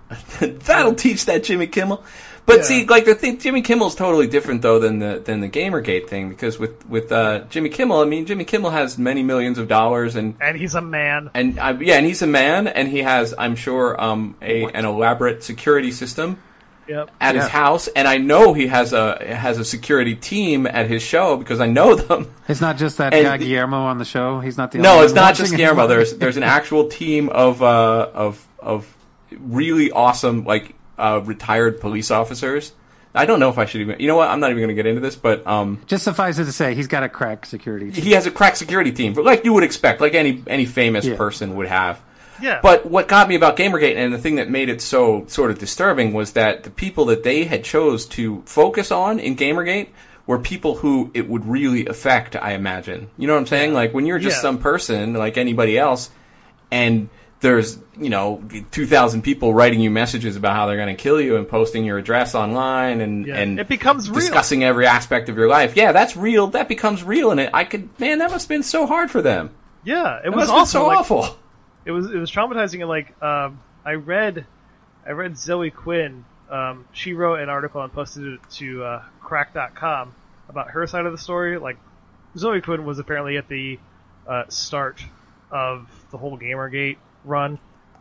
[SPEAKER 2] That'll teach that Jimmy Kimmel. But
[SPEAKER 1] Yeah.
[SPEAKER 2] see, like the thing, Jimmy Kimmel's totally different though than the than the Gamergate thing, because with with uh, Jimmy Kimmel, I mean, Jimmy Kimmel has many millions of dollars, and
[SPEAKER 1] And he's a man.
[SPEAKER 2] and uh, yeah, and he's a man, and he has, I'm sure, um, a an elaborate security system
[SPEAKER 1] Yep.
[SPEAKER 2] at his
[SPEAKER 3] Yeah.
[SPEAKER 2] house, and I know he has a has a security team at his show because I know them.
[SPEAKER 3] It's not just that
[SPEAKER 2] And
[SPEAKER 3] guy
[SPEAKER 2] the-
[SPEAKER 3] Guillermo on the show. He's not the
[SPEAKER 2] No,
[SPEAKER 3] only
[SPEAKER 2] it's
[SPEAKER 3] one
[SPEAKER 2] not
[SPEAKER 3] watching
[SPEAKER 2] just
[SPEAKER 3] it.
[SPEAKER 2] Guillermo. There's there's an actual team of uh, of of really awesome like uh, retired police officers. I don't know if I should even. You know what? I'm not even going to get into this, but um,
[SPEAKER 3] Just suffice it to say, he's got a crack security. team.
[SPEAKER 2] he has a crack security team, like you would expect, like any any famous
[SPEAKER 3] Yeah.
[SPEAKER 2] person would have.
[SPEAKER 1] Yeah.
[SPEAKER 2] But what got me about Gamergate, and the thing that made it so sort of disturbing, was that the people that they had chose to focus on in Gamergate were people who it would really affect, I imagine. You know what I'm saying? Like, when you're just
[SPEAKER 1] Yeah.
[SPEAKER 2] some person, like anybody else, and there's, you know, two thousand people writing you messages about how they're going to kill you and posting your address online and,
[SPEAKER 1] Yeah.
[SPEAKER 2] and
[SPEAKER 1] It becomes real.
[SPEAKER 2] discussing every aspect of your life. Yeah, that's real. That becomes real. And it, I could, man, that must have been so hard for them.
[SPEAKER 1] Yeah, it
[SPEAKER 2] It
[SPEAKER 1] was
[SPEAKER 2] must have been
[SPEAKER 1] awful.
[SPEAKER 2] so
[SPEAKER 1] like,
[SPEAKER 2] awful.
[SPEAKER 1] It was it was traumatizing, and like um, I read, I read Zoe Quinn. Um, she wrote an article and posted it to uh, crack dot com about her side of the story. Like Zoe Quinn was apparently at the uh, start of the whole Gamergate run,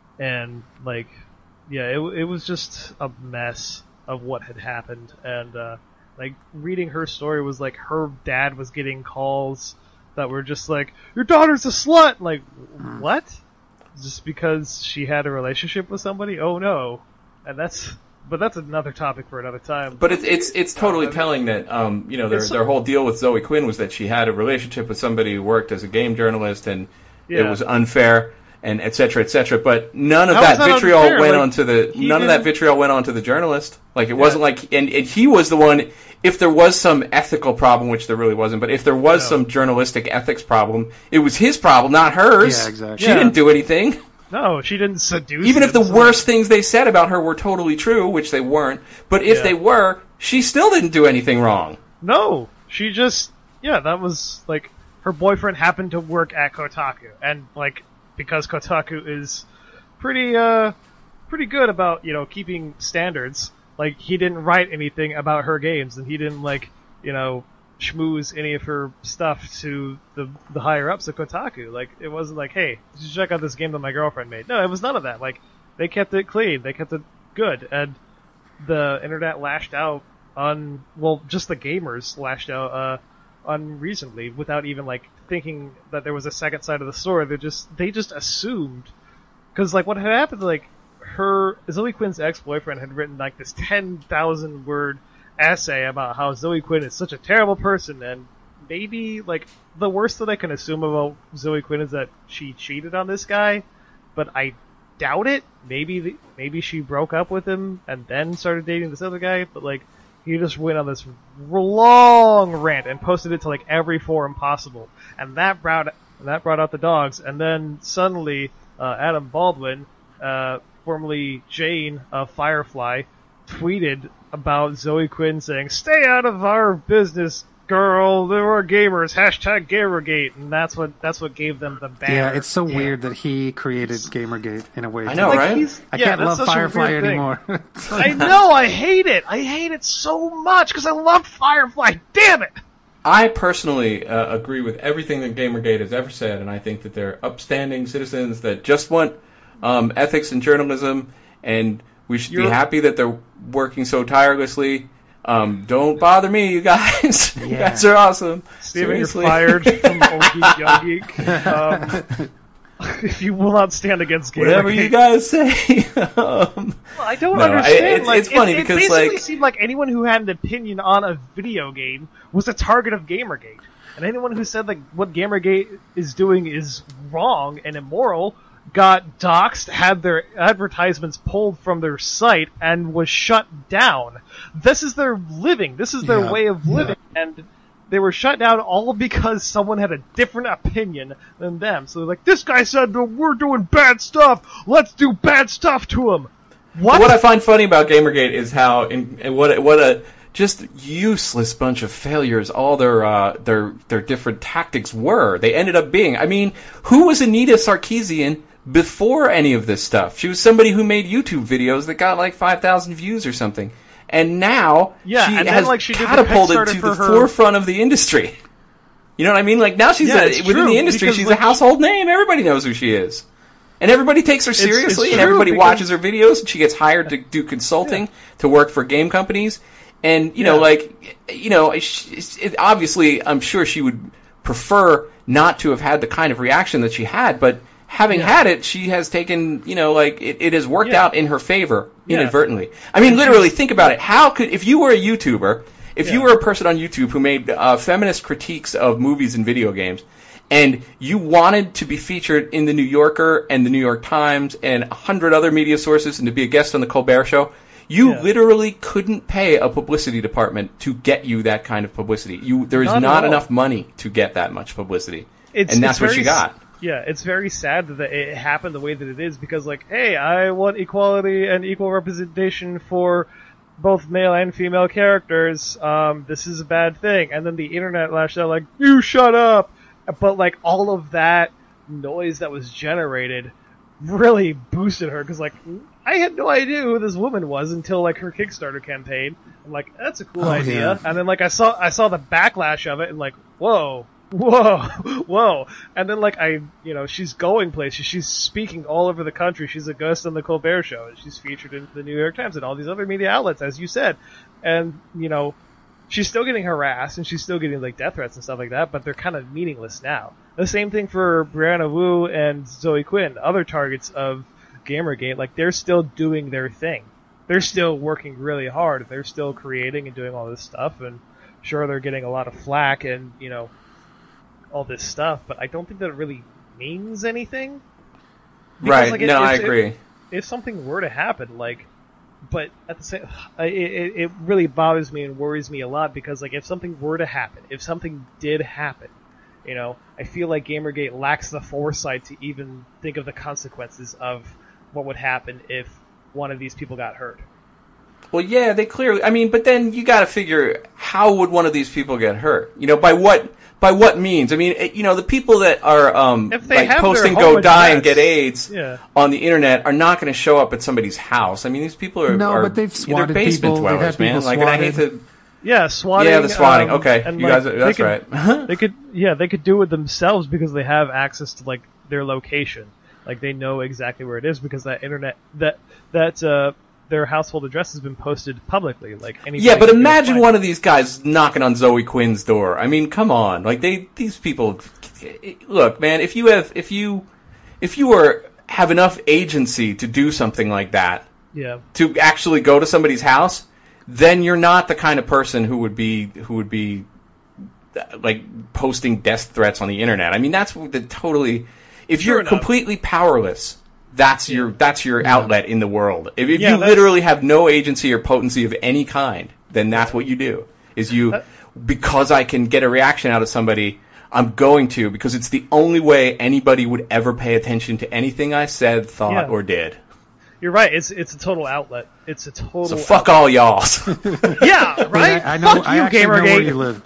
[SPEAKER 1] and like yeah, it it was just a mess of what had happened, and uh, like reading her story was like her dad was getting calls that were just like, your daughter's a slut. Like, what? Just because she had a relationship with somebody? Oh no. And that's, but that's another topic for another time.
[SPEAKER 2] But it's it's it's totally
[SPEAKER 1] I mean,
[SPEAKER 2] telling that um you know their
[SPEAKER 1] it's so-
[SPEAKER 2] their whole deal with Zoe Quinn was that she had a relationship with somebody who worked as a game journalist, and it
[SPEAKER 1] Yeah.
[SPEAKER 2] was unfair, and et cetera, et cetera. But none of
[SPEAKER 1] How
[SPEAKER 2] that
[SPEAKER 1] is that
[SPEAKER 2] vitriol
[SPEAKER 1] unfair?
[SPEAKER 2] went
[SPEAKER 1] Like,
[SPEAKER 2] onto the
[SPEAKER 1] he
[SPEAKER 2] none of that
[SPEAKER 1] didn't-
[SPEAKER 2] vitriol went onto the journalist. Like it wasn't like and, and he was the one. If there was some ethical problem, which there really wasn't, but if there was
[SPEAKER 1] No.
[SPEAKER 2] some journalistic ethics problem, it was his problem, not hers.
[SPEAKER 3] Yeah, exactly.
[SPEAKER 2] She
[SPEAKER 1] Yeah.
[SPEAKER 2] didn't do anything.
[SPEAKER 1] No, she didn't seduce
[SPEAKER 2] Even if the
[SPEAKER 1] him, so-
[SPEAKER 2] worst things they said about her were totally true, which they weren't, but if
[SPEAKER 1] Yeah.
[SPEAKER 2] they were, she still didn't do anything wrong.
[SPEAKER 1] No, she just, yeah, that was like, her boyfriend happened to work at Kotaku. And like, because Kotaku is pretty, uh, pretty good about, you know, keeping standards, like, he didn't write anything about her games, and he didn't, like, you know, schmooze any of her stuff to the the higher ups of Kotaku. Like, it wasn't like, hey, you should check out this game that my girlfriend made. No, it was none of that. Like, they kept it clean, they kept it good, and the internet lashed out on, well, just the gamers lashed out, uh, unreasonably, without even, like, thinking that there was a second side of the story. They just, they just assumed, because, like, what had happened, like, her, Zoe Quinn's ex-boyfriend had written, like, this ten thousand word essay about how Zoe Quinn is such a terrible person, and maybe, like, the worst that I can assume about Zoe Quinn is that she cheated on this guy, but I doubt it. Maybe, the, maybe she broke up with him and then started dating this other guy, but, like, he just went on this long rant and posted it to, like, every forum possible, and that brought, that brought out the dogs, and then suddenly, uh, Adam Baldwin, uh, formerly Jane of Firefly, tweeted about Zoe Quinn saying, "Stay out of our business, girl, they were gamers, hashtag Gamergate, and that's what that's what gave them the banner.
[SPEAKER 3] Yeah, it's so weird that he created Gamergate in a way.
[SPEAKER 2] I know,
[SPEAKER 1] Like,
[SPEAKER 2] right?
[SPEAKER 1] he's-
[SPEAKER 3] I
[SPEAKER 1] yeah,
[SPEAKER 3] can't
[SPEAKER 1] that's
[SPEAKER 3] love
[SPEAKER 1] such a
[SPEAKER 3] Firefly
[SPEAKER 1] weird thing.
[SPEAKER 3] anymore. It's like-
[SPEAKER 1] I know, I hate it. I hate it so much because I love Firefly. Damn it!
[SPEAKER 2] I personally uh, agree with everything that Gamergate has ever said, and I think that they're upstanding citizens that just want um, ethics and journalism, and we should
[SPEAKER 1] You're-
[SPEAKER 2] be happy that they're working so tirelessly. Um, don't bother me, you guys. you
[SPEAKER 3] Yeah.
[SPEAKER 2] guys are awesome.
[SPEAKER 1] Steven, you're
[SPEAKER 2] Seriously.
[SPEAKER 1] fired from Old Geek Young Geek. Um, if you will not stand against Gamergate.
[SPEAKER 2] Whatever you guys say. um,
[SPEAKER 1] I don't
[SPEAKER 2] No, I-
[SPEAKER 1] understand.
[SPEAKER 2] it's-
[SPEAKER 1] like,
[SPEAKER 2] it's funny
[SPEAKER 1] it,
[SPEAKER 2] because,
[SPEAKER 1] it basically
[SPEAKER 2] like-
[SPEAKER 1] seemed like anyone who had an opinion on a video game was a target of Gamergate, and anyone who said like what Gamergate is doing is wrong and immoral got doxxed, had their advertisements pulled from their site, and was shut down. This is their living. This is their
[SPEAKER 3] Yeah.
[SPEAKER 1] way of living, and they were shut down all because someone had a different opinion than them. So they're like, this guy said that we're doing bad stuff. Let's do bad stuff to him. What?
[SPEAKER 2] What I find funny about Gamergate is how in, and what a- what a just useless bunch of failures all their uh, their their different tactics were. They ended up being. I mean, who was Anita Sarkeesian before any of this stuff? She was somebody who made YouTube videos that got like five thousand views or something, and now
[SPEAKER 1] Yeah,
[SPEAKER 2] she
[SPEAKER 1] and then,
[SPEAKER 2] has
[SPEAKER 1] like, she did the
[SPEAKER 2] catapulted
[SPEAKER 1] Kickstarter
[SPEAKER 2] to
[SPEAKER 1] for
[SPEAKER 2] the
[SPEAKER 1] her-
[SPEAKER 2] forefront of the industry. You know what I mean? Like now she's
[SPEAKER 1] Yeah,
[SPEAKER 2] a,
[SPEAKER 1] it's
[SPEAKER 2] within
[SPEAKER 1] true,
[SPEAKER 2] the industry.
[SPEAKER 1] because,
[SPEAKER 2] She's
[SPEAKER 1] like,
[SPEAKER 2] a household name. Everybody knows who she is. And everybody takes her
[SPEAKER 1] it's
[SPEAKER 2] seriously, and
[SPEAKER 1] true,
[SPEAKER 2] everybody
[SPEAKER 1] because-
[SPEAKER 2] watches her videos, and she gets hired to do consulting to work for game companies. And, you know,
[SPEAKER 1] Yeah.
[SPEAKER 2] like, you know, it, it, obviously, I'm sure she would prefer not to have had the kind of reaction that she had, but having
[SPEAKER 1] Yeah.
[SPEAKER 2] had it, she has taken, you know, like, it, it has worked
[SPEAKER 1] Yeah.
[SPEAKER 2] out in her favor
[SPEAKER 1] Yeah.
[SPEAKER 2] inadvertently. I mean, literally, think about it. How could, if you were a YouTuber, if you
[SPEAKER 1] Yeah.
[SPEAKER 2] were a person on YouTube who made uh, feminist critiques of movies and video games, and you wanted to be featured in the New Yorker and the New York Times and a hundred other media sources and to be a guest on the Colbert Show, you
[SPEAKER 1] Yeah.
[SPEAKER 2] literally couldn't pay a publicity department to get you that kind of publicity. You there is
[SPEAKER 1] Not at
[SPEAKER 2] not
[SPEAKER 1] all.
[SPEAKER 2] enough money to get that much publicity,
[SPEAKER 1] It's,
[SPEAKER 2] and
[SPEAKER 1] it's
[SPEAKER 2] that's what
[SPEAKER 1] very
[SPEAKER 2] she got.
[SPEAKER 1] s- Yeah, it's very sad that it happened the way that it is because, like, hey, I want equality and equal representation for both male and female characters. Um, this is a bad thing. And then the internet lashed out like, you shut up! But, like, all of that noise that was generated really boosted her because, like, I had no idea who this woman was until, like, her Kickstarter campaign. I'm like, that's a cool
[SPEAKER 3] Oh,
[SPEAKER 1] idea.
[SPEAKER 3] yeah.
[SPEAKER 1] And then, like, I saw I saw the backlash of it and, like, whoa. Whoa, whoa. And then, like, I, you know, she's going places. She's speaking all over the country. She's a guest on the Colbert Show. And she's featured in the New York Times and all these other media outlets, as you said. And, you know, she's still getting harassed and she's still getting, like, death threats and stuff like that, but they're kind of meaningless now. The same thing for Brianna Wu and Zoe Quinn, other targets of Gamergate. Like, they're still doing their thing. They're still working really hard. They're still creating and doing all this stuff. And sure, they're getting a lot of flack and, you know, all this stuff, but I don't think that it really means anything. Because,
[SPEAKER 2] Right?
[SPEAKER 1] like, it-
[SPEAKER 2] no, I
[SPEAKER 1] if-
[SPEAKER 2] agree.
[SPEAKER 1] If, if something were to happen, like, but at the same, it, it, it really bothers me and worries me a lot because, like, if something were to happen, if something did happen, you know, I feel like Gamergate lacks the foresight to even think of the consequences of what would happen if one of these people got hurt.
[SPEAKER 2] Well, yeah, they clearly. I mean, but then you got to figure how would one of these people get hurt? You know, by what by what means? I mean, it, you know, the people that are um,
[SPEAKER 1] If they
[SPEAKER 2] like
[SPEAKER 1] have their
[SPEAKER 2] posting
[SPEAKER 1] home
[SPEAKER 2] "Go die and
[SPEAKER 1] address,
[SPEAKER 2] get AIDS"
[SPEAKER 1] yeah.
[SPEAKER 2] on the internet are not going to show up at somebody's house. I mean, these people are
[SPEAKER 3] No,
[SPEAKER 2] are,
[SPEAKER 3] but they've
[SPEAKER 2] they're
[SPEAKER 3] swatted
[SPEAKER 2] basement
[SPEAKER 3] people. They've
[SPEAKER 2] dwellers,
[SPEAKER 3] had
[SPEAKER 2] man.
[SPEAKER 3] people
[SPEAKER 2] Like, and I hate
[SPEAKER 3] swatted.
[SPEAKER 2] to.
[SPEAKER 1] Yeah, swatting.
[SPEAKER 2] Yeah, the swatting.
[SPEAKER 1] um,
[SPEAKER 2] Okay,
[SPEAKER 1] and,
[SPEAKER 2] you
[SPEAKER 1] like,
[SPEAKER 2] guys. Are,
[SPEAKER 1] they
[SPEAKER 2] that's
[SPEAKER 1] could-
[SPEAKER 2] right.
[SPEAKER 1] They could, yeah, they could do it themselves because they have access to like their location. Like they know exactly where it is because that internet, that that uh, their household address has been posted publicly. Like anybody
[SPEAKER 2] Yeah, but
[SPEAKER 1] can go
[SPEAKER 2] imagine
[SPEAKER 1] find
[SPEAKER 2] one
[SPEAKER 1] it.
[SPEAKER 2] of these guys knocking on Zoe Quinn's door. I mean, come on. Like they, these people. Look, man. If you have, if you, if you are have enough agency to do something like that,
[SPEAKER 1] Yeah,
[SPEAKER 2] to actually go to somebody's house, then you're not the kind of person who would be who would be uh, like posting death threats on the internet. I mean, that's the totally. If
[SPEAKER 1] Sure
[SPEAKER 2] you're
[SPEAKER 1] enough.
[SPEAKER 2] completely powerless, that's your that's your outlet in the world. If, if
[SPEAKER 1] Yeah,
[SPEAKER 2] you
[SPEAKER 1] that's-
[SPEAKER 2] literally have no agency or potency of any kind, then that's what you do. Is you
[SPEAKER 1] That-
[SPEAKER 2] because I can get a reaction out of somebody. I'm going to because it's the only way anybody would ever pay attention to anything I said, thought,
[SPEAKER 1] Yeah.
[SPEAKER 2] or did.
[SPEAKER 1] You're right. It's it's a total outlet. It's a total.
[SPEAKER 2] So fuck all y'all.
[SPEAKER 1] Yeah, right.
[SPEAKER 3] I, I know.
[SPEAKER 1] Fuck
[SPEAKER 3] I
[SPEAKER 1] you,
[SPEAKER 3] actually know where
[SPEAKER 1] Gamergate.
[SPEAKER 3] you live.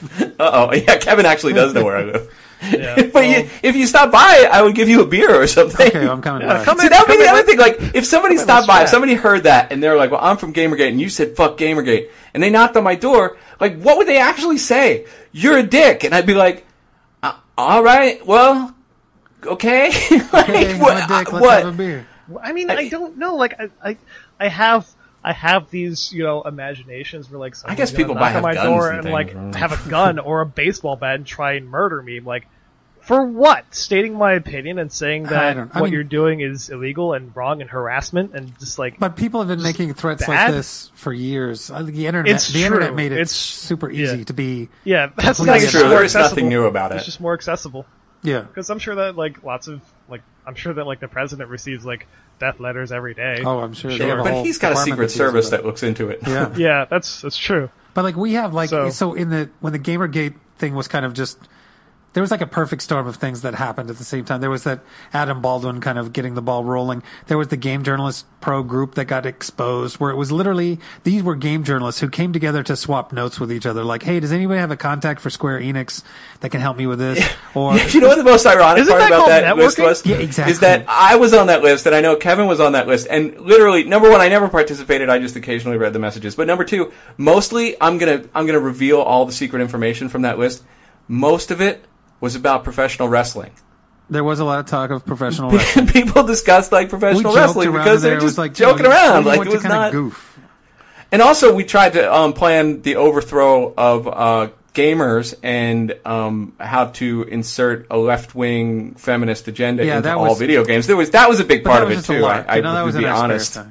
[SPEAKER 2] Uh oh. Yeah, Kevin actually does know where I live.
[SPEAKER 1] Yeah,
[SPEAKER 2] but
[SPEAKER 1] well,
[SPEAKER 2] you, if you stop by, I would give you a beer or something.
[SPEAKER 3] Okay, I'm coming
[SPEAKER 1] Yeah,
[SPEAKER 3] by.
[SPEAKER 1] come
[SPEAKER 2] See,
[SPEAKER 1] in-
[SPEAKER 2] that would be
[SPEAKER 1] come
[SPEAKER 2] the
[SPEAKER 1] in,
[SPEAKER 2] other
[SPEAKER 1] let's-
[SPEAKER 2] thing. Like, if somebody
[SPEAKER 1] come in,
[SPEAKER 2] stopped
[SPEAKER 1] let's
[SPEAKER 2] by, if
[SPEAKER 1] chat.
[SPEAKER 2] somebody heard that, and they're like, well, I'm from Gamergate, and you said, fuck Gamergate, and they knocked on my door, like, what would they actually say? You're a dick. And I'd be like, uh, all right, well, okay. like,
[SPEAKER 3] Hey,
[SPEAKER 2] what?
[SPEAKER 3] I'm a dick.
[SPEAKER 2] uh,
[SPEAKER 3] Let's
[SPEAKER 2] what?
[SPEAKER 3] have a beer.
[SPEAKER 1] I mean, I don't know. Like, I, I, I have, I have these, you know, imaginations where like,
[SPEAKER 2] I guess
[SPEAKER 1] someone's
[SPEAKER 2] people
[SPEAKER 1] gonna
[SPEAKER 2] buy
[SPEAKER 1] knock on
[SPEAKER 2] have
[SPEAKER 1] my
[SPEAKER 2] guns
[SPEAKER 1] door
[SPEAKER 2] and
[SPEAKER 1] and
[SPEAKER 2] things,
[SPEAKER 1] like
[SPEAKER 2] right?
[SPEAKER 1] have a gun or a baseball bat and try and murder me. Like, for what? Stating my opinion and saying
[SPEAKER 3] I
[SPEAKER 1] that
[SPEAKER 3] don't- I
[SPEAKER 1] what
[SPEAKER 3] mean-
[SPEAKER 1] you're doing is illegal and wrong and harassment and just like.
[SPEAKER 3] But people have been making threats
[SPEAKER 1] bad.
[SPEAKER 3] like this for years. I think The internet,
[SPEAKER 1] It's
[SPEAKER 3] the internet
[SPEAKER 1] true.
[SPEAKER 3] made it
[SPEAKER 1] It's-
[SPEAKER 3] super easy
[SPEAKER 1] yeah.
[SPEAKER 3] to be.
[SPEAKER 1] Yeah, that's the
[SPEAKER 3] That's
[SPEAKER 1] thing. It's
[SPEAKER 2] true.
[SPEAKER 1] more
[SPEAKER 2] There's nothing
[SPEAKER 1] accessible.
[SPEAKER 2] new about
[SPEAKER 1] It's
[SPEAKER 2] it.
[SPEAKER 1] just more accessible.
[SPEAKER 3] Yeah,
[SPEAKER 1] Because I'm sure that like lots of like I'm sure that like the president receives like death letters every day.
[SPEAKER 3] oh, I'm sure. They
[SPEAKER 1] Sure.
[SPEAKER 3] have a
[SPEAKER 2] But
[SPEAKER 3] whole
[SPEAKER 2] he's got a
[SPEAKER 3] department
[SPEAKER 2] secret
[SPEAKER 3] deals
[SPEAKER 2] service
[SPEAKER 3] with
[SPEAKER 2] that looks into it.
[SPEAKER 3] it. Yeah,
[SPEAKER 1] Yeah, that's that's true.
[SPEAKER 3] but like we have like so,
[SPEAKER 1] So-
[SPEAKER 3] in the when the Gamergate thing was kind of just. There was like a perfect storm of things that happened at the same time. There was that Adam Baldwin kind of getting the ball rolling. There was the Game Journalist Pro group that got exposed, where it was literally these were game journalists who came together to swap notes with each other. Like, hey, does anybody have a contact for Square Enix that can help me with this? Or
[SPEAKER 2] You know what the most ironic
[SPEAKER 1] Isn't
[SPEAKER 2] part
[SPEAKER 1] that
[SPEAKER 2] about
[SPEAKER 1] called
[SPEAKER 2] that list
[SPEAKER 1] networking?
[SPEAKER 2] was?
[SPEAKER 3] Yeah, exactly.
[SPEAKER 2] Is that I was on that list, and I know Kevin was on that list, and literally, number one, I never participated. I just occasionally read the messages. But number two, mostly, I'm gonna I'm gonna reveal all the secret information from that list. Most of it was about professional wrestling.
[SPEAKER 3] there was a lot of talk of professional wrestling.
[SPEAKER 2] People discussed like
[SPEAKER 3] We
[SPEAKER 2] professional
[SPEAKER 3] joked
[SPEAKER 2] wrestling
[SPEAKER 3] around
[SPEAKER 2] because
[SPEAKER 3] there.
[SPEAKER 2] they're
[SPEAKER 3] It
[SPEAKER 2] just
[SPEAKER 3] was like
[SPEAKER 2] joking
[SPEAKER 3] you know,
[SPEAKER 2] around.
[SPEAKER 3] we
[SPEAKER 2] Like
[SPEAKER 3] went
[SPEAKER 2] it
[SPEAKER 3] to
[SPEAKER 2] was
[SPEAKER 3] kinda
[SPEAKER 2] not.
[SPEAKER 3] goof.
[SPEAKER 2] And also, we tried to um, plan the overthrow of uh, gamers and um, how to insert a left-wing feminist agenda
[SPEAKER 3] Yeah,
[SPEAKER 2] into
[SPEAKER 3] that
[SPEAKER 2] all
[SPEAKER 3] was-
[SPEAKER 2] video games. There was that was a big
[SPEAKER 3] But
[SPEAKER 2] part
[SPEAKER 3] that
[SPEAKER 2] of
[SPEAKER 3] was
[SPEAKER 2] it
[SPEAKER 3] just a
[SPEAKER 2] too.
[SPEAKER 3] lark.
[SPEAKER 2] I, I
[SPEAKER 3] You know, that
[SPEAKER 2] would
[SPEAKER 3] was
[SPEAKER 2] be
[SPEAKER 3] a nice
[SPEAKER 2] honest.
[SPEAKER 3] spare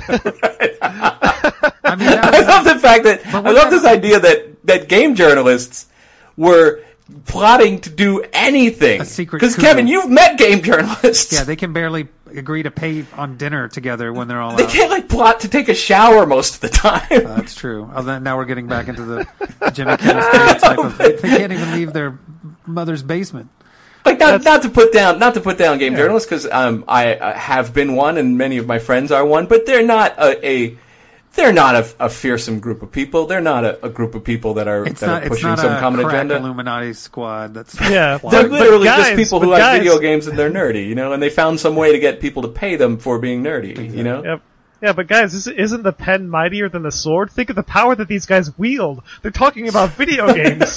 [SPEAKER 3] time. I mean, that
[SPEAKER 2] I
[SPEAKER 3] was,
[SPEAKER 2] love the fact that I
[SPEAKER 3] what
[SPEAKER 2] love
[SPEAKER 3] kind
[SPEAKER 2] this
[SPEAKER 3] of-
[SPEAKER 2] idea that that game journalists were plotting to do anything.
[SPEAKER 3] A secret
[SPEAKER 2] Because
[SPEAKER 3] coup.
[SPEAKER 2] Kevin, you've met game journalists.
[SPEAKER 3] yeah, they can barely agree to pay on dinner together when they're all
[SPEAKER 2] They
[SPEAKER 3] out.
[SPEAKER 2] can't like plot to take a shower most of the time.
[SPEAKER 3] That's true. Although now we're getting back into the Jimmy Kimmel stereotype of they can't even leave their mother's basement.
[SPEAKER 2] Like not not to put down not to put down game journalists because um, I uh, have been one and many of my friends are one, but they're not a, a they're not a, a fearsome group of people. They're not a, a group of people that are
[SPEAKER 3] It's
[SPEAKER 2] that
[SPEAKER 3] not.
[SPEAKER 2] are
[SPEAKER 3] It's
[SPEAKER 2] pushing
[SPEAKER 3] not
[SPEAKER 2] some
[SPEAKER 3] a
[SPEAKER 2] common
[SPEAKER 3] crack
[SPEAKER 2] agenda.
[SPEAKER 3] Illuminati squad. That's
[SPEAKER 1] Yeah,
[SPEAKER 2] They're
[SPEAKER 1] But-
[SPEAKER 2] literally
[SPEAKER 1] but
[SPEAKER 2] just
[SPEAKER 1] guys-
[SPEAKER 2] people who
[SPEAKER 1] but
[SPEAKER 2] like
[SPEAKER 1] guys-
[SPEAKER 2] video games and they're nerdy, you know, and they found some way to get people to pay them for being nerdy, you know.
[SPEAKER 1] Yep. Yeah, but guys, this, isn't the pen mightier than the sword? Think of the power that these guys wield. They're talking about video games.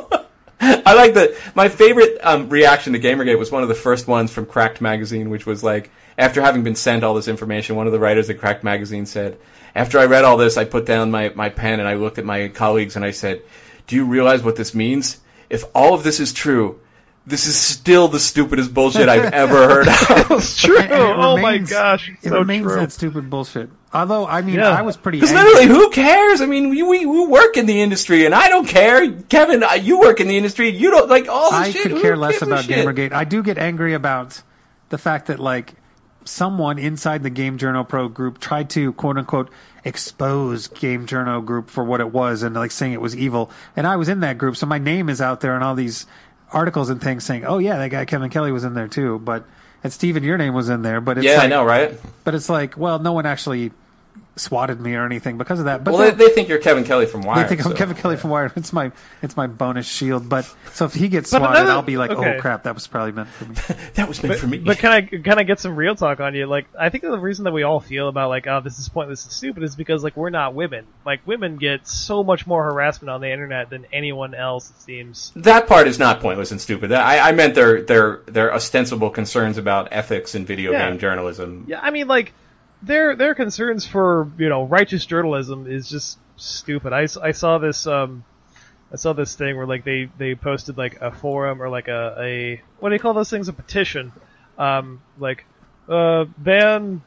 [SPEAKER 2] I like the my favorite um, reaction to Gamergate was one of the first ones from Cracked Magazine, which was like after having been sent all this information, one of the writers at Cracked Magazine said, "After I read all this, I put down my, my pen and I looked at my colleagues and I said, do you realize what this means? If all of this is true, this is still the stupidest bullshit I've ever heard of."
[SPEAKER 1] It's true.
[SPEAKER 3] And- and it
[SPEAKER 1] Oh my
[SPEAKER 3] remains-
[SPEAKER 1] gosh,
[SPEAKER 3] It
[SPEAKER 1] so
[SPEAKER 3] remains
[SPEAKER 1] true.
[SPEAKER 3] that stupid bullshit. Although, I mean,
[SPEAKER 1] Yeah.
[SPEAKER 3] I was pretty.
[SPEAKER 2] Because
[SPEAKER 3] angry.
[SPEAKER 2] literally, who cares? I mean, we, we we work in the industry, and I don't care. Kevin, uh, you work in the industry. You don't like all this
[SPEAKER 3] I
[SPEAKER 2] shit.
[SPEAKER 3] could
[SPEAKER 2] Who
[SPEAKER 3] care less
[SPEAKER 2] gives a
[SPEAKER 3] about
[SPEAKER 2] shit?
[SPEAKER 3] Gamergate. I do get angry about the fact that like someone inside the Game Journal Pro group tried to quote unquote expose Game Journal Group for what it was and like saying it was evil. And I was in that group, so my name is out there in all these articles and things saying, "Oh yeah, that guy Kevin Kelly was in there too." But and Steven, your name was in there. But it's
[SPEAKER 2] Yeah,
[SPEAKER 3] like,
[SPEAKER 2] I know, right?
[SPEAKER 3] But it's like, well, no one actually swatted me or anything because of that. But
[SPEAKER 2] Well,
[SPEAKER 3] they-
[SPEAKER 2] they, they think you're Kevin Kelly from Wired.
[SPEAKER 3] they think I'm
[SPEAKER 2] so-
[SPEAKER 3] Kevin Kelly from Wired. It's my it's my bonus shield. But so if he gets
[SPEAKER 1] But
[SPEAKER 3] swatted,
[SPEAKER 1] another-
[SPEAKER 3] I'll be like,
[SPEAKER 1] okay.
[SPEAKER 3] oh crap, that was probably meant for me.
[SPEAKER 2] That was meant
[SPEAKER 1] But,
[SPEAKER 2] for me.
[SPEAKER 1] but can I can I get some real talk on you? Like, I think the reason that we all feel about like, oh, this is pointless and stupid, is because like we're not women. Like, women get so much more harassment on the internet than anyone else. It seems.
[SPEAKER 2] That part is not pointless and stupid. I, I meant their their their ostensible concerns about ethics in video
[SPEAKER 1] Yeah.
[SPEAKER 2] game journalism.
[SPEAKER 1] Yeah, I mean, like their their concerns for you know righteous journalism is just stupid. I, s- I saw this um I saw this thing where like they they posted like a forum or like a a what do you call those things, a petition, um like uh ban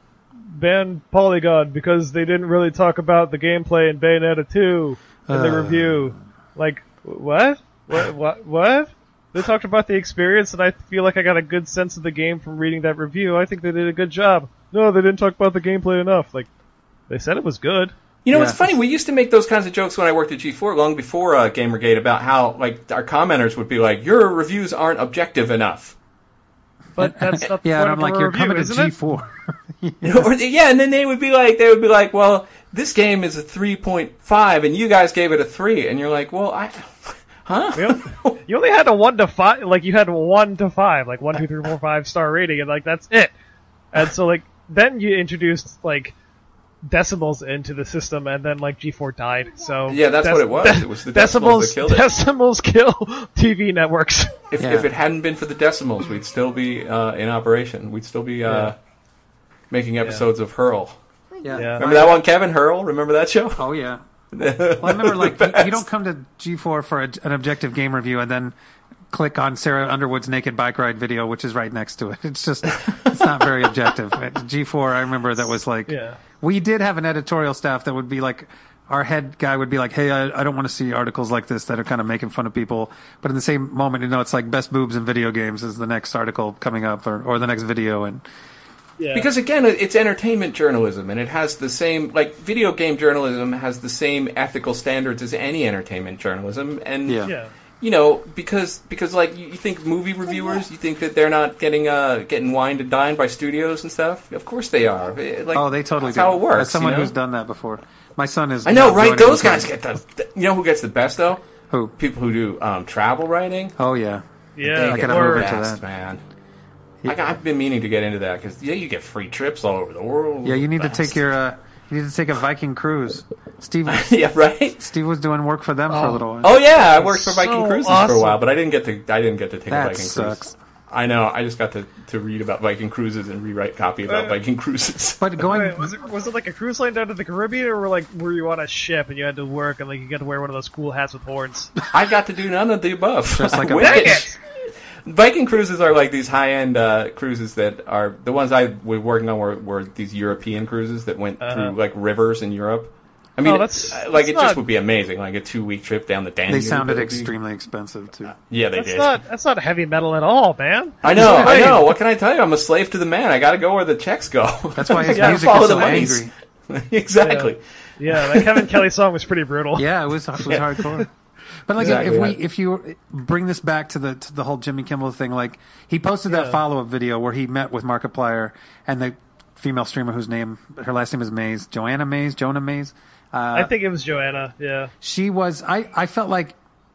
[SPEAKER 1] ban Polygon because they didn't really talk about the gameplay in Bayonetta two in the
[SPEAKER 3] Uh.
[SPEAKER 1] review. Like what what what what? They talked about the experience, and I feel like I got a good sense of the game from reading that review. I think they did a good job. No, they didn't talk about the gameplay enough. Like, they said it was good.
[SPEAKER 2] You know,
[SPEAKER 3] Yeah.
[SPEAKER 2] it's funny. We used to make those kinds of jokes when I worked at G four, long before uh, Gamergate, about how like our commenters would be like, "Your reviews aren't objective enough."
[SPEAKER 1] but that's not the
[SPEAKER 3] yeah,
[SPEAKER 1] point
[SPEAKER 3] and I'm
[SPEAKER 1] of
[SPEAKER 3] like,
[SPEAKER 1] a
[SPEAKER 3] you're
[SPEAKER 1] review,
[SPEAKER 3] coming to
[SPEAKER 1] isn't
[SPEAKER 3] G four.
[SPEAKER 2] yeah. Or, yeah, and then they would be like, they would be like, well, this game is a three point five, and you guys gave it a three, and you're like, well, I, huh?
[SPEAKER 1] You, you only had a one to five, like you had a one to five, like one, two, three, four, five star rating, and like that's it. And so like then you introduced like decimals into the system, and then like G four died. So
[SPEAKER 2] Yeah, that's
[SPEAKER 1] dec-
[SPEAKER 2] what it was.
[SPEAKER 1] de-
[SPEAKER 2] It was the decimals that killed it.
[SPEAKER 1] Decimals kill T V networks.
[SPEAKER 2] If,
[SPEAKER 3] Yeah.
[SPEAKER 2] if it hadn't been for the decimals, we'd still be uh, in operation. We'd still be uh,
[SPEAKER 1] Yeah.
[SPEAKER 2] making episodes of Hurl.
[SPEAKER 3] Yeah.
[SPEAKER 1] Yeah.
[SPEAKER 2] Remember that one, Kevin? Hurl? Remember that show?
[SPEAKER 3] Oh yeah. Well, I remember like you, you don't come to G four for a, an objective game review and then click on Sarah Underwood's naked bike ride video, which is right next to it. It's just it's not very objective. At G four, I remember that was like
[SPEAKER 1] Yeah.
[SPEAKER 3] we did have an editorial staff that would be like. Our head guy would be like, "Hey, I, I don't want to see articles like this that are kind of making fun of people." But in the same moment, you know, it's like best boobs in video games is the next article coming up, or, or the next video, and
[SPEAKER 1] Yeah.
[SPEAKER 2] Because again, it's entertainment journalism, and it has the same, like, video game journalism has the same ethical standards as any entertainment journalism, and
[SPEAKER 3] Yeah.
[SPEAKER 1] yeah.
[SPEAKER 2] you know, because because like you, you think movie reviewers, you think that they're not getting uh getting wined and dined by studios and stuff. Of course they are. It- like,
[SPEAKER 3] oh, they totally
[SPEAKER 2] that's
[SPEAKER 3] do.
[SPEAKER 2] how it works.
[SPEAKER 3] As someone
[SPEAKER 2] you know?
[SPEAKER 3] who's done that before, my son is.
[SPEAKER 2] I know,
[SPEAKER 3] not
[SPEAKER 2] right?
[SPEAKER 3] doing it
[SPEAKER 2] Those
[SPEAKER 3] because-
[SPEAKER 2] guys get the. You know who gets the best though?
[SPEAKER 3] who?
[SPEAKER 2] People who do um, travel writing.
[SPEAKER 3] Oh yeah,
[SPEAKER 1] Yeah.
[SPEAKER 2] They
[SPEAKER 3] I
[SPEAKER 2] get
[SPEAKER 3] gotta
[SPEAKER 2] the
[SPEAKER 3] move into
[SPEAKER 2] best,
[SPEAKER 3] that.
[SPEAKER 2] man. I, I've been meaning to get into that because yeah, you get free trips all over the world.
[SPEAKER 3] yeah. You need
[SPEAKER 2] Best.
[SPEAKER 3] to take your. Uh, you need to take a Viking cruise. Steve. Was,
[SPEAKER 2] yeah, right.
[SPEAKER 3] Steve was doing work for them for a little while.
[SPEAKER 2] Oh yeah, I worked for Viking
[SPEAKER 1] so
[SPEAKER 2] Cruises for
[SPEAKER 1] awesome.
[SPEAKER 2] a while, but I didn't get to. I didn't get to take
[SPEAKER 3] That
[SPEAKER 2] a Viking
[SPEAKER 3] sucks.
[SPEAKER 2] cruise. I know. I just got to, to read about Viking Cruises and rewrite copy about
[SPEAKER 1] Uh,
[SPEAKER 2] Viking Cruises.
[SPEAKER 3] But going.
[SPEAKER 1] Wait, was it was it like a cruise line down to the Caribbean, or were like were you on a ship and you had to work and like you got to wear one of those cool hats with horns?
[SPEAKER 2] I got to do none of the above.
[SPEAKER 3] Just like a
[SPEAKER 2] Which-
[SPEAKER 1] Dang it!
[SPEAKER 2] Viking Cruises are like these high-end uh, cruises that are the ones I was working on were, were these European cruises that went
[SPEAKER 1] Uh-huh.
[SPEAKER 2] through like rivers in Europe. I mean,
[SPEAKER 1] Oh, that's-
[SPEAKER 2] uh, like
[SPEAKER 1] that's
[SPEAKER 2] it just
[SPEAKER 1] not-
[SPEAKER 2] would be amazing, like a two-week trip down the Danube.
[SPEAKER 3] They sounded
[SPEAKER 2] It would be-
[SPEAKER 3] extremely expensive too.
[SPEAKER 2] Yeah, they
[SPEAKER 1] That's
[SPEAKER 2] did.
[SPEAKER 1] not that's not heavy metal at all, man.
[SPEAKER 2] I know, I
[SPEAKER 1] Right.
[SPEAKER 2] know. What can I tell you? I'm a slave to the man. I got to go where the checks go.
[SPEAKER 3] That's why his
[SPEAKER 2] I gotta
[SPEAKER 3] music
[SPEAKER 2] follow
[SPEAKER 3] is
[SPEAKER 2] the
[SPEAKER 3] so
[SPEAKER 2] monies.
[SPEAKER 3] angry.
[SPEAKER 2] exactly.
[SPEAKER 1] Yeah, that Kevin Kelly song was pretty brutal.
[SPEAKER 3] Yeah, it was it was hardcore. But like
[SPEAKER 2] Exactly,
[SPEAKER 3] if we
[SPEAKER 2] yeah.
[SPEAKER 3] if you bring this back to the to the whole Jimmy Kimmel thing, like he posted that
[SPEAKER 1] Yeah.
[SPEAKER 3] follow up video where he met with Markiplier and the female streamer whose name her last name is Mays, Joanna Mays, Jonah Mays. Uh,
[SPEAKER 1] I think it was Joanna. Yeah.
[SPEAKER 3] she was I, I felt like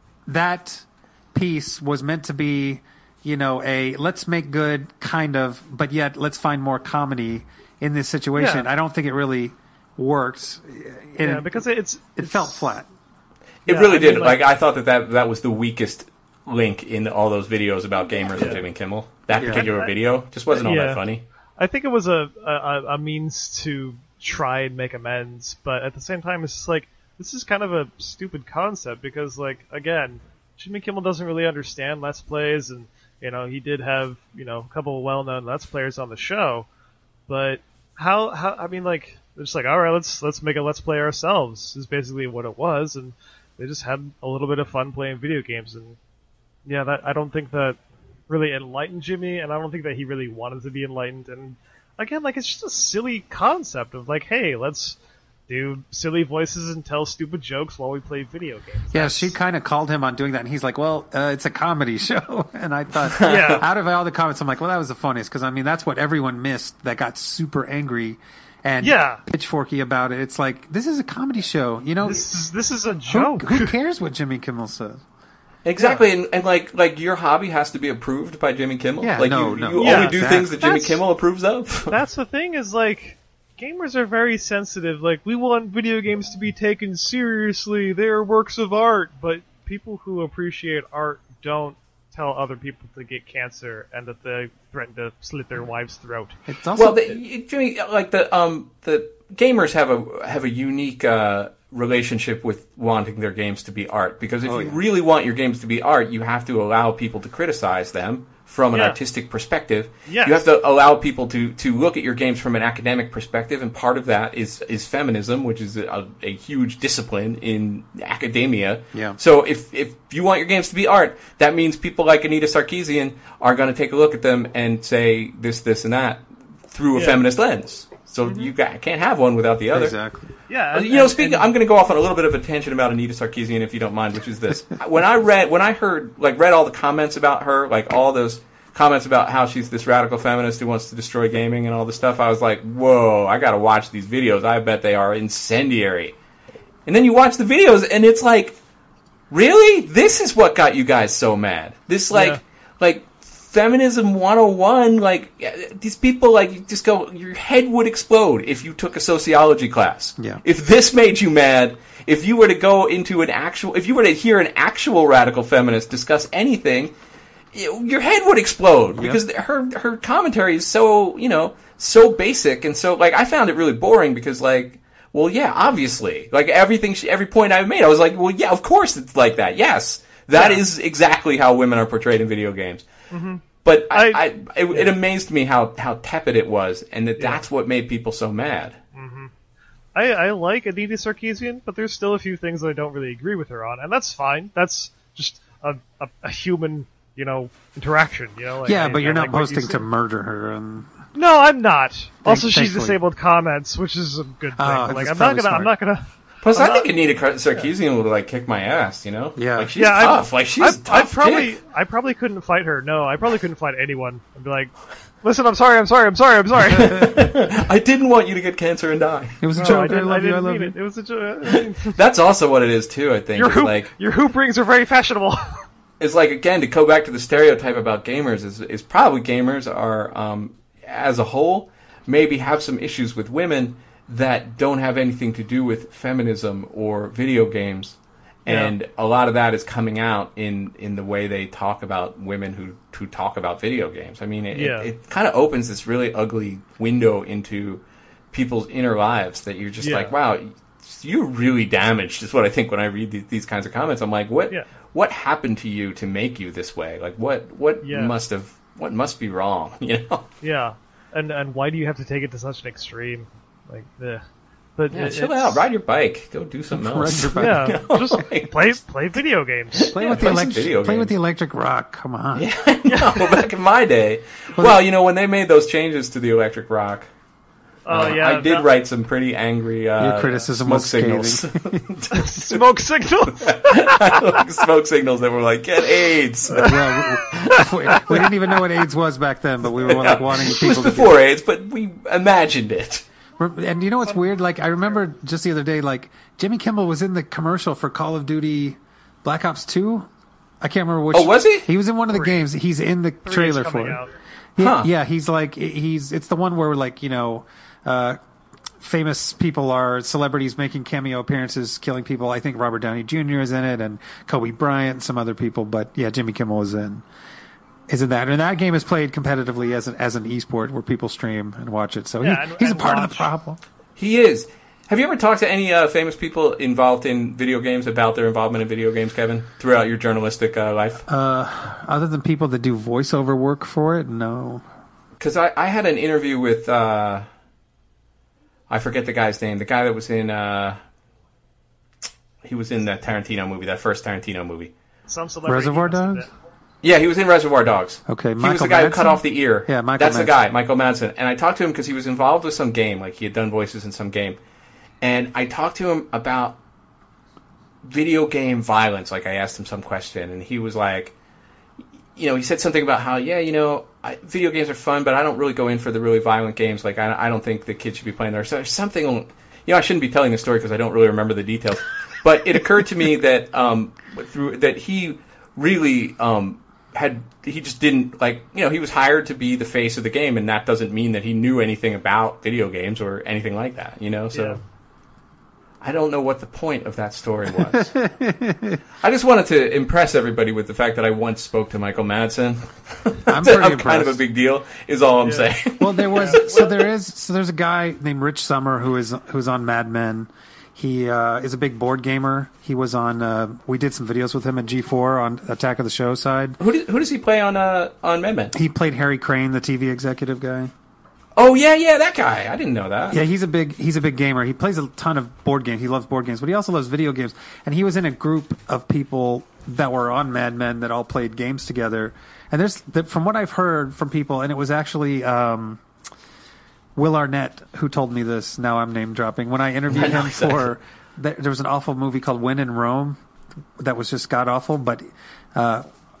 [SPEAKER 3] that piece was meant to be, you know, a let's make good kind of, but yet let's find more comedy in this situation.
[SPEAKER 1] Yeah.
[SPEAKER 3] I don't think it really worked. It,
[SPEAKER 1] Yeah, because it's
[SPEAKER 3] it
[SPEAKER 1] it's-
[SPEAKER 3] felt flat.
[SPEAKER 2] It
[SPEAKER 1] Yeah,
[SPEAKER 2] really
[SPEAKER 1] I
[SPEAKER 2] did.
[SPEAKER 1] mean,
[SPEAKER 2] like,
[SPEAKER 1] like-
[SPEAKER 2] I thought that, that that was the weakest link in all those videos about gamers and Jimmy Kimmel. That
[SPEAKER 3] Yeah.
[SPEAKER 2] particular
[SPEAKER 1] I-
[SPEAKER 2] video just wasn't all
[SPEAKER 1] Yeah.
[SPEAKER 2] that funny.
[SPEAKER 1] I think it was a, a a means to try and make amends, but at the same time, it's just like this is kind of a stupid concept because, like, again, Jimmy Kimmel doesn't really understand Let's Plays, and you know he did have you know a couple of well-known Let's Players on the show, but how how I mean like they're just like all right let's let's make a Let's Play ourselves is basically what it was, and they just had a little bit of fun playing video games, and yeah, that I don't think that really enlightened Jimmy, and I don't think that he really wanted to be enlightened. And again, like it's just a silly concept of like, hey, let's do silly voices and tell stupid jokes while we play video games.
[SPEAKER 3] Yeah, she kind of called him on doing that, and he's like, "Well, uh, it's a comedy show." And I thought,
[SPEAKER 1] Yeah.
[SPEAKER 3] out of all the comments, I'm like, "Well, that was the funniest," because I mean, that's what everyone missed. That got super angry and
[SPEAKER 1] Yeah.
[SPEAKER 3] pitchforky about it. It's like this is a comedy show, you know.
[SPEAKER 1] This is this is a
[SPEAKER 3] Who,
[SPEAKER 1] joke.
[SPEAKER 3] who cares what Jimmy Kimmel says?
[SPEAKER 2] Exactly, and, and like like your hobby has to be approved by Jimmy Kimmel.
[SPEAKER 3] Yeah,
[SPEAKER 2] like
[SPEAKER 3] no,
[SPEAKER 2] you,
[SPEAKER 3] no.
[SPEAKER 2] you
[SPEAKER 1] Yeah,
[SPEAKER 2] only do
[SPEAKER 3] that-
[SPEAKER 2] things that Jimmy
[SPEAKER 1] that's-
[SPEAKER 2] Kimmel approves of.
[SPEAKER 1] That's the thing is like gamers are very sensitive. Like we want video games to be taken seriously. They're works of art, but people who appreciate art don't tell other people to get cancer and that they threaten to slit their wife's throat.
[SPEAKER 3] It's also
[SPEAKER 2] well, the, Jimmy, like the um the gamers have a have a unique uh, relationship with wanting their games to be art, because if
[SPEAKER 3] Oh,
[SPEAKER 2] you
[SPEAKER 3] yeah.
[SPEAKER 2] really want your games to be art, you have to allow people to criticize them from an
[SPEAKER 1] Yeah.
[SPEAKER 2] artistic perspective.
[SPEAKER 1] Yes.
[SPEAKER 2] You have to allow people to, to look at your games from an academic perspective, and part of that is is feminism, which is a, a huge discipline in academia.
[SPEAKER 3] Yeah.
[SPEAKER 2] So if if you want your games to be art, that means people like Anita Sarkeesian are going to take a look at them and say this, this, and that through a
[SPEAKER 1] Yeah.
[SPEAKER 2] feminist lens. So you got, can't have one without the other.
[SPEAKER 3] exactly.
[SPEAKER 1] Yeah,
[SPEAKER 2] Uh,
[SPEAKER 1] and-
[SPEAKER 2] You know,
[SPEAKER 1] and-
[SPEAKER 2] speaking,
[SPEAKER 1] and-
[SPEAKER 2] I'm going to go off on a little bit of a tangent about Anita Sarkeesian, if you don't mind, which is this: when I read, when I heard, like, read all the comments about her, like all those comments about how she's this radical feminist who wants to destroy gaming and all this stuff. I was like, whoa, I gotta watch these videos. I bet they are incendiary. And then you watch the videos, and it's like, really? This is what got you guys so mad? This, like, yeah. like feminism one oh one, like, these people, like, you just go, your head would explode if you took a sociology class.
[SPEAKER 3] Yeah.
[SPEAKER 2] If this made you mad, if you were to go into an actual, if you were to hear an actual radical feminist discuss anything, your head would explode, because yep. her her commentary is so, you know, so basic, and so, like, I found it really boring, because, like, well, yeah, obviously, like, everything, she, every point I made, I was like, well, yeah, of course it's like that, yes, that yeah. is exactly how women are portrayed in video games.
[SPEAKER 1] Mm-hmm.
[SPEAKER 2] But I, I, I it, yeah. it amazed me how, how tepid it was, and that yeah. that's what made people so mad.
[SPEAKER 1] Mm-hmm. I, I like Anita Sarkeesian, but there's still a few things that I don't really agree with her on, and that's fine. That's just a, a, a human, you know, interaction, you know? Like,
[SPEAKER 3] yeah,
[SPEAKER 1] I,
[SPEAKER 3] but you're
[SPEAKER 1] I
[SPEAKER 3] not
[SPEAKER 1] like
[SPEAKER 3] posting to murder her. And
[SPEAKER 1] no, I'm not.
[SPEAKER 3] Thank,
[SPEAKER 1] also, she's
[SPEAKER 3] thankfully.
[SPEAKER 1] disabled comments, which is a good thing.
[SPEAKER 3] Oh,
[SPEAKER 1] like, I'm not gonna,
[SPEAKER 3] smart.
[SPEAKER 1] I'm not gonna.
[SPEAKER 2] Plus,
[SPEAKER 1] I'm
[SPEAKER 2] I think
[SPEAKER 1] not,
[SPEAKER 2] Anita Sarkeesian yeah. would, like, kick my ass, you know?
[SPEAKER 3] Yeah.
[SPEAKER 2] Like, she's
[SPEAKER 1] yeah,
[SPEAKER 2] tough. I, like, she's
[SPEAKER 1] I,
[SPEAKER 2] tough
[SPEAKER 1] I probably,
[SPEAKER 2] chick.
[SPEAKER 1] I probably couldn't fight her. No, I probably couldn't fight anyone. I'd be like, listen, I'm sorry, I'm sorry, I'm sorry, I'm sorry.
[SPEAKER 2] I didn't want you to get cancer and die.
[SPEAKER 3] It was a
[SPEAKER 1] no,
[SPEAKER 3] joke.
[SPEAKER 1] I,
[SPEAKER 3] I,
[SPEAKER 1] didn't,
[SPEAKER 3] love
[SPEAKER 1] I
[SPEAKER 3] you. I
[SPEAKER 1] didn't
[SPEAKER 3] love
[SPEAKER 1] mean
[SPEAKER 3] you.
[SPEAKER 1] it. It was a joke.
[SPEAKER 2] That's also what it is, too, I think.
[SPEAKER 1] Your hoop,
[SPEAKER 2] like,
[SPEAKER 1] your hoop rings are very fashionable.
[SPEAKER 2] It's like, again, to go back to the stereotype about gamers, is, is probably gamers are, um, as a whole, maybe have some issues with women that don't have anything to do with feminism or video games. And yeah. a lot of that is coming out in, in the way they talk about women who, who talk about video games. I mean, it,
[SPEAKER 1] yeah.
[SPEAKER 2] it, it kind of opens this really ugly window into people's inner lives that you're just
[SPEAKER 1] yeah.
[SPEAKER 2] like, wow, you're really damaged, is what I think when I read these, these kinds of comments. I'm like, what?
[SPEAKER 1] Yeah.
[SPEAKER 2] What happened to you to make you this way? Like, what what
[SPEAKER 1] yeah.
[SPEAKER 2] must have what must be wrong? You know?
[SPEAKER 1] Yeah, and and why do you have to take it to such an extreme? Like, the, but
[SPEAKER 2] yeah,
[SPEAKER 1] it,
[SPEAKER 2] chill out, ride your bike, go do something else.
[SPEAKER 3] Ride your
[SPEAKER 1] yeah,
[SPEAKER 3] bike. You know?
[SPEAKER 1] just play play video games.
[SPEAKER 3] Play
[SPEAKER 2] yeah,
[SPEAKER 3] with
[SPEAKER 2] play
[SPEAKER 3] the
[SPEAKER 2] some
[SPEAKER 3] electric.
[SPEAKER 2] video
[SPEAKER 3] Play
[SPEAKER 2] games.
[SPEAKER 3] with the electric rock. Come on.
[SPEAKER 2] Yeah, I know. Back in my day, well, you know, when they made those changes to the electric rock.
[SPEAKER 1] Oh
[SPEAKER 2] uh,
[SPEAKER 1] yeah,
[SPEAKER 2] I did
[SPEAKER 1] that,
[SPEAKER 2] write some pretty angry uh,
[SPEAKER 3] Your criticism
[SPEAKER 2] smoke
[SPEAKER 3] was
[SPEAKER 2] signals.
[SPEAKER 1] smoke signals.
[SPEAKER 2] Like smoke signals that were like, get AIDS.
[SPEAKER 3] Well, we, we, we didn't even know what AIDS was back then, but we were like wanting people.
[SPEAKER 2] It was
[SPEAKER 3] to
[SPEAKER 2] before
[SPEAKER 3] get...
[SPEAKER 2] AIDS, but we imagined it.
[SPEAKER 3] And you know what's weird? Like, I remember just the other day, like, Jimmy Kimmel was in the commercial for Call of Duty Black Ops two. I can't remember which.
[SPEAKER 2] Oh, was he?
[SPEAKER 3] He was in one of the
[SPEAKER 1] Three.
[SPEAKER 3] games. He's in the
[SPEAKER 1] Three
[SPEAKER 3] trailer
[SPEAKER 1] is
[SPEAKER 3] for
[SPEAKER 1] coming
[SPEAKER 3] it.
[SPEAKER 1] out.
[SPEAKER 3] Yeah,
[SPEAKER 2] Huh.
[SPEAKER 3] yeah, he's like, he's, it's the one where, like, you know, uh, famous people are celebrities making cameo appearances, killing people. I think Robert Downey Junior is in it, and Kobe Bryant, and some other people. But yeah, Jimmy Kimmel is in. Is in that, and that game is played competitively as an as an esport where people stream and watch it. So
[SPEAKER 1] Yeah,
[SPEAKER 3] he,
[SPEAKER 1] and-
[SPEAKER 3] he's
[SPEAKER 1] and
[SPEAKER 3] a part
[SPEAKER 1] watch.
[SPEAKER 3] of the problem.
[SPEAKER 2] He is. Have you ever talked to any uh, famous people involved in video games about their involvement in video games, Kevin, throughout your journalistic uh, life?
[SPEAKER 3] Uh, other than people that do voiceover work for it, no.
[SPEAKER 2] Because I, I had an interview with, uh, I forget the guy's name, the guy that was in, uh, he was in that Tarantino movie, that first Tarantino movie.
[SPEAKER 1] Some celebrity.
[SPEAKER 3] Reservoir
[SPEAKER 1] he must have
[SPEAKER 3] Dogs?
[SPEAKER 1] been.
[SPEAKER 2] Yeah, he was in Reservoir Dogs.
[SPEAKER 3] Okay,
[SPEAKER 2] He was
[SPEAKER 3] Michael
[SPEAKER 2] the guy who
[SPEAKER 3] Madsen?
[SPEAKER 2] cut off the ear.
[SPEAKER 3] Yeah, Michael
[SPEAKER 2] That's the
[SPEAKER 3] Madsen.
[SPEAKER 2] guy, Michael Madsen. And I talked to him because he was involved with some game, like he had done voices in some game. And I talked to him about video game violence. Like, I asked him some question, and he was like, you know, he said something about how, yeah, you know, I, video games are fun, but I don't really go in for the really violent games. Like, I, I don't think the kids should be playing there. So there's something, you know, I shouldn't be telling this story because I don't really remember the details. But it occurred to me that um, through that he really um, had, he just didn't, like, you know, he was hired to be the face of the game, and that doesn't mean that he knew anything about video games or anything like that, you know? So.
[SPEAKER 1] Yeah.
[SPEAKER 2] I don't know what the point of that story was. I just wanted to impress everybody with the fact that I once spoke to Michael Madsen.
[SPEAKER 3] I'm pretty
[SPEAKER 2] I'm
[SPEAKER 3] impressed.
[SPEAKER 2] kind of a big deal, is all I'm
[SPEAKER 1] Yeah.
[SPEAKER 2] saying.
[SPEAKER 3] Well, there was so there is so there's a guy named Rich Summer who is who's on Mad Men. He uh, is a big board gamer. He was on. Uh, we did some videos with him at G four on Attack of the Show side.
[SPEAKER 2] Who, do, who does he play on uh, on Mad Men?
[SPEAKER 3] He played Harry Crane, the T V executive guy.
[SPEAKER 2] Oh yeah, yeah, that guy. I didn't know that.
[SPEAKER 3] Yeah, he's a big he's a big gamer. He plays a ton of board games. He loves board games, but he also loves video games. And he was in a group of people that were on Mad Men that all played games together. And there's from what I've heard from people, and it was actually um, Will Arnett who told me this. Now I'm name dropping. When I interviewed
[SPEAKER 2] I know
[SPEAKER 3] him
[SPEAKER 2] exactly.
[SPEAKER 3] for there was an awful movie called When in Rome that was just god awful, but. Uh,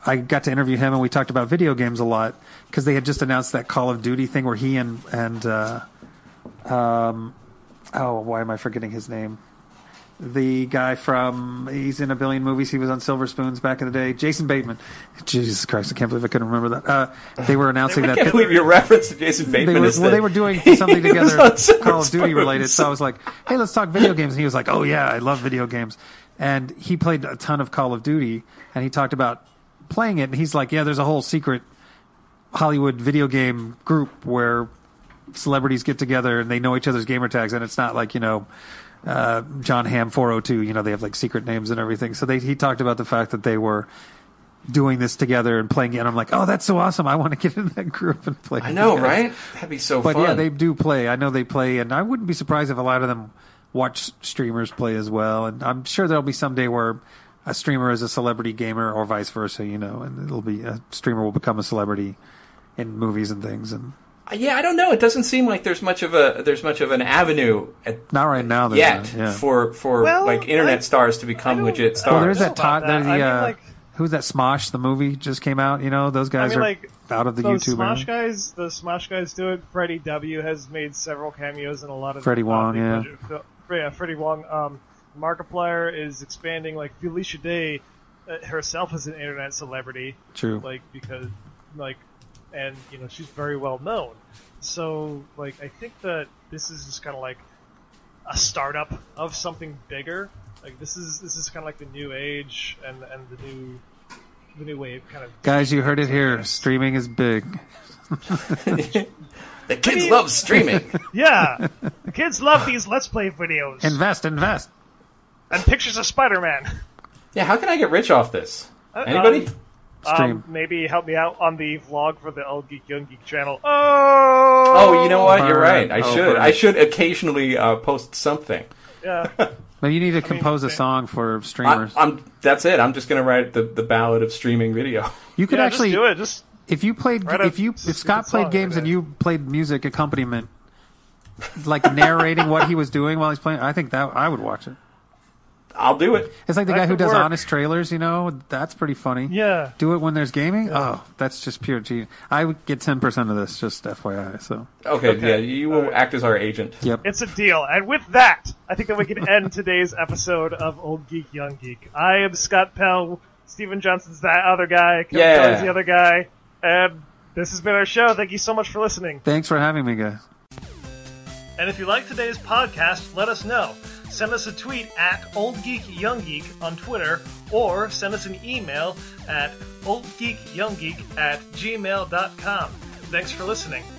[SPEAKER 3] I got to interview him, and we talked about video games a lot because they had just announced that Call of Duty thing where he and and uh, um, oh, why am I forgetting his name? The guy from, he's in a billion movies. He was on Silver Spoons back in the day. Jason Bateman. Jesus Christ, I can't believe I couldn't remember that. Uh, they were announcing
[SPEAKER 2] I
[SPEAKER 3] that.
[SPEAKER 2] I can't believe your reference to Jason Bateman
[SPEAKER 3] they were,
[SPEAKER 2] is
[SPEAKER 3] well,
[SPEAKER 2] that
[SPEAKER 3] they were doing something
[SPEAKER 2] he was
[SPEAKER 3] together,
[SPEAKER 2] on Silver
[SPEAKER 3] Call of Duty
[SPEAKER 2] Spoons.
[SPEAKER 3] related. So I was like, hey, let's talk video games. And he was like, oh, yeah, I love video games. And he played a ton of Call of Duty, and he talked about playing it. And he's like, yeah, there's a whole secret Hollywood video game group where celebrities get together and they know each other's gamer tags, and it's not like, you know, uh, John Hamm four oh two, you know, they have like secret names and everything. So they, he talked about the fact that they were doing this together and playing it. And I'm like, oh, that's so awesome. I want to get in that group and play.
[SPEAKER 2] I know,
[SPEAKER 3] guys.
[SPEAKER 2] right? That'd be so
[SPEAKER 3] but
[SPEAKER 2] fun.
[SPEAKER 3] yeah, they do play. I know they play, and I wouldn't be surprised if a lot of them watch streamers play as well. And I'm sure there'll be some day where a streamer is a celebrity gamer or vice versa, you know, and it'll be a streamer will become a celebrity in movies and things. And
[SPEAKER 2] Yeah, I don't know. It doesn't seem like there's much of a there's much of an avenue at,
[SPEAKER 3] not right now there's
[SPEAKER 2] yet
[SPEAKER 3] not, yeah.
[SPEAKER 2] for for
[SPEAKER 1] Well,
[SPEAKER 2] like internet
[SPEAKER 1] I-
[SPEAKER 2] stars to become
[SPEAKER 1] I don't-
[SPEAKER 2] legit
[SPEAKER 1] I
[SPEAKER 2] stars.
[SPEAKER 3] Well, there's
[SPEAKER 1] know
[SPEAKER 3] that Todd.
[SPEAKER 1] about that.
[SPEAKER 3] The,
[SPEAKER 1] I mean,
[SPEAKER 3] uh,
[SPEAKER 1] like-
[SPEAKER 3] who's that? Smosh, the movie just came out. You know, those
[SPEAKER 1] I
[SPEAKER 3] guys
[SPEAKER 1] mean,
[SPEAKER 3] are
[SPEAKER 1] like,
[SPEAKER 3] out of the
[SPEAKER 1] those
[SPEAKER 3] YouTube.
[SPEAKER 1] Smosh
[SPEAKER 3] era.
[SPEAKER 1] guys, the Smosh guys do it. Freddie W has made several cameos in a lot of
[SPEAKER 3] Freddie
[SPEAKER 1] uh,
[SPEAKER 3] Wong,
[SPEAKER 1] big
[SPEAKER 3] yeah.
[SPEAKER 1] budget fil- yeah, Freddie Wong. Um, Markiplier is expanding. Like Felicia Day uh, herself is an internet celebrity.
[SPEAKER 3] True.
[SPEAKER 1] Like because, like, and you know she's very well known. So like I think that this is just kind of like a startup of something bigger. Like this is this is kind of like the new age and and the new the new wave kind of.
[SPEAKER 3] Guys, you heard it here. Streaming is big.
[SPEAKER 2] The kids love streaming.
[SPEAKER 1] Yeah, the kids love these Let's Play videos
[SPEAKER 3] Invest, invest.
[SPEAKER 1] and pictures of Spider-Man.
[SPEAKER 2] Yeah, how can I get rich off this?
[SPEAKER 1] Uh,
[SPEAKER 2] Anybody?
[SPEAKER 1] Um,
[SPEAKER 3] Stream.
[SPEAKER 1] um, maybe help me out on the vlog for the Old Geek Young Geek channel. Oh,
[SPEAKER 2] oh, you know what? You're
[SPEAKER 3] burn.
[SPEAKER 2] right. I
[SPEAKER 3] Oh,
[SPEAKER 2] should.
[SPEAKER 3] burn.
[SPEAKER 2] I should occasionally uh, post something.
[SPEAKER 1] Yeah,
[SPEAKER 3] But you need to compose a
[SPEAKER 1] okay.
[SPEAKER 3] song for
[SPEAKER 2] I,
[SPEAKER 3] streamers.
[SPEAKER 2] I'm. That's it. I'm just gonna write the the ballad of streaming video.
[SPEAKER 3] you could
[SPEAKER 1] yeah,
[SPEAKER 3] actually,
[SPEAKER 1] just do it. Just
[SPEAKER 3] if you played,
[SPEAKER 1] Write a
[SPEAKER 3] if you, if
[SPEAKER 1] stupid
[SPEAKER 3] Scott
[SPEAKER 1] song
[SPEAKER 3] played games
[SPEAKER 1] like
[SPEAKER 3] and
[SPEAKER 1] that.
[SPEAKER 3] you played music accompaniment, like narrating what he was doing while he's playing, I think that I would watch it.
[SPEAKER 2] I'll do it.
[SPEAKER 3] It's like the
[SPEAKER 1] That
[SPEAKER 3] guy who
[SPEAKER 1] could
[SPEAKER 3] does
[SPEAKER 1] work.
[SPEAKER 3] honest trailers, you know. That's pretty funny.
[SPEAKER 1] yeah.
[SPEAKER 3] Do it when there's gaming. Oh, that's just pure genius. I would get ten percent of this, just F Y I. So,
[SPEAKER 2] Okay.
[SPEAKER 1] Okay.
[SPEAKER 2] Yeah, you will
[SPEAKER 1] All right.
[SPEAKER 2] act as our agent.
[SPEAKER 3] yep.
[SPEAKER 1] It's a deal. And with that, I think that we can end today's episode of Old Geek, Young Geek. I am Scott Pell. Steven Johnson's that other guy. Kevin
[SPEAKER 2] Yeah.
[SPEAKER 1] Kelly's the other guy. And this has been our show. Thank you so much for listening.
[SPEAKER 3] Thanks for having me, guys.
[SPEAKER 1] And if you like today's podcast, let us know. Send us a tweet at Old Geek Young Geek on Twitter, or send us an email at oldgeekyounggeek at gmail dot com. Thanks for listening.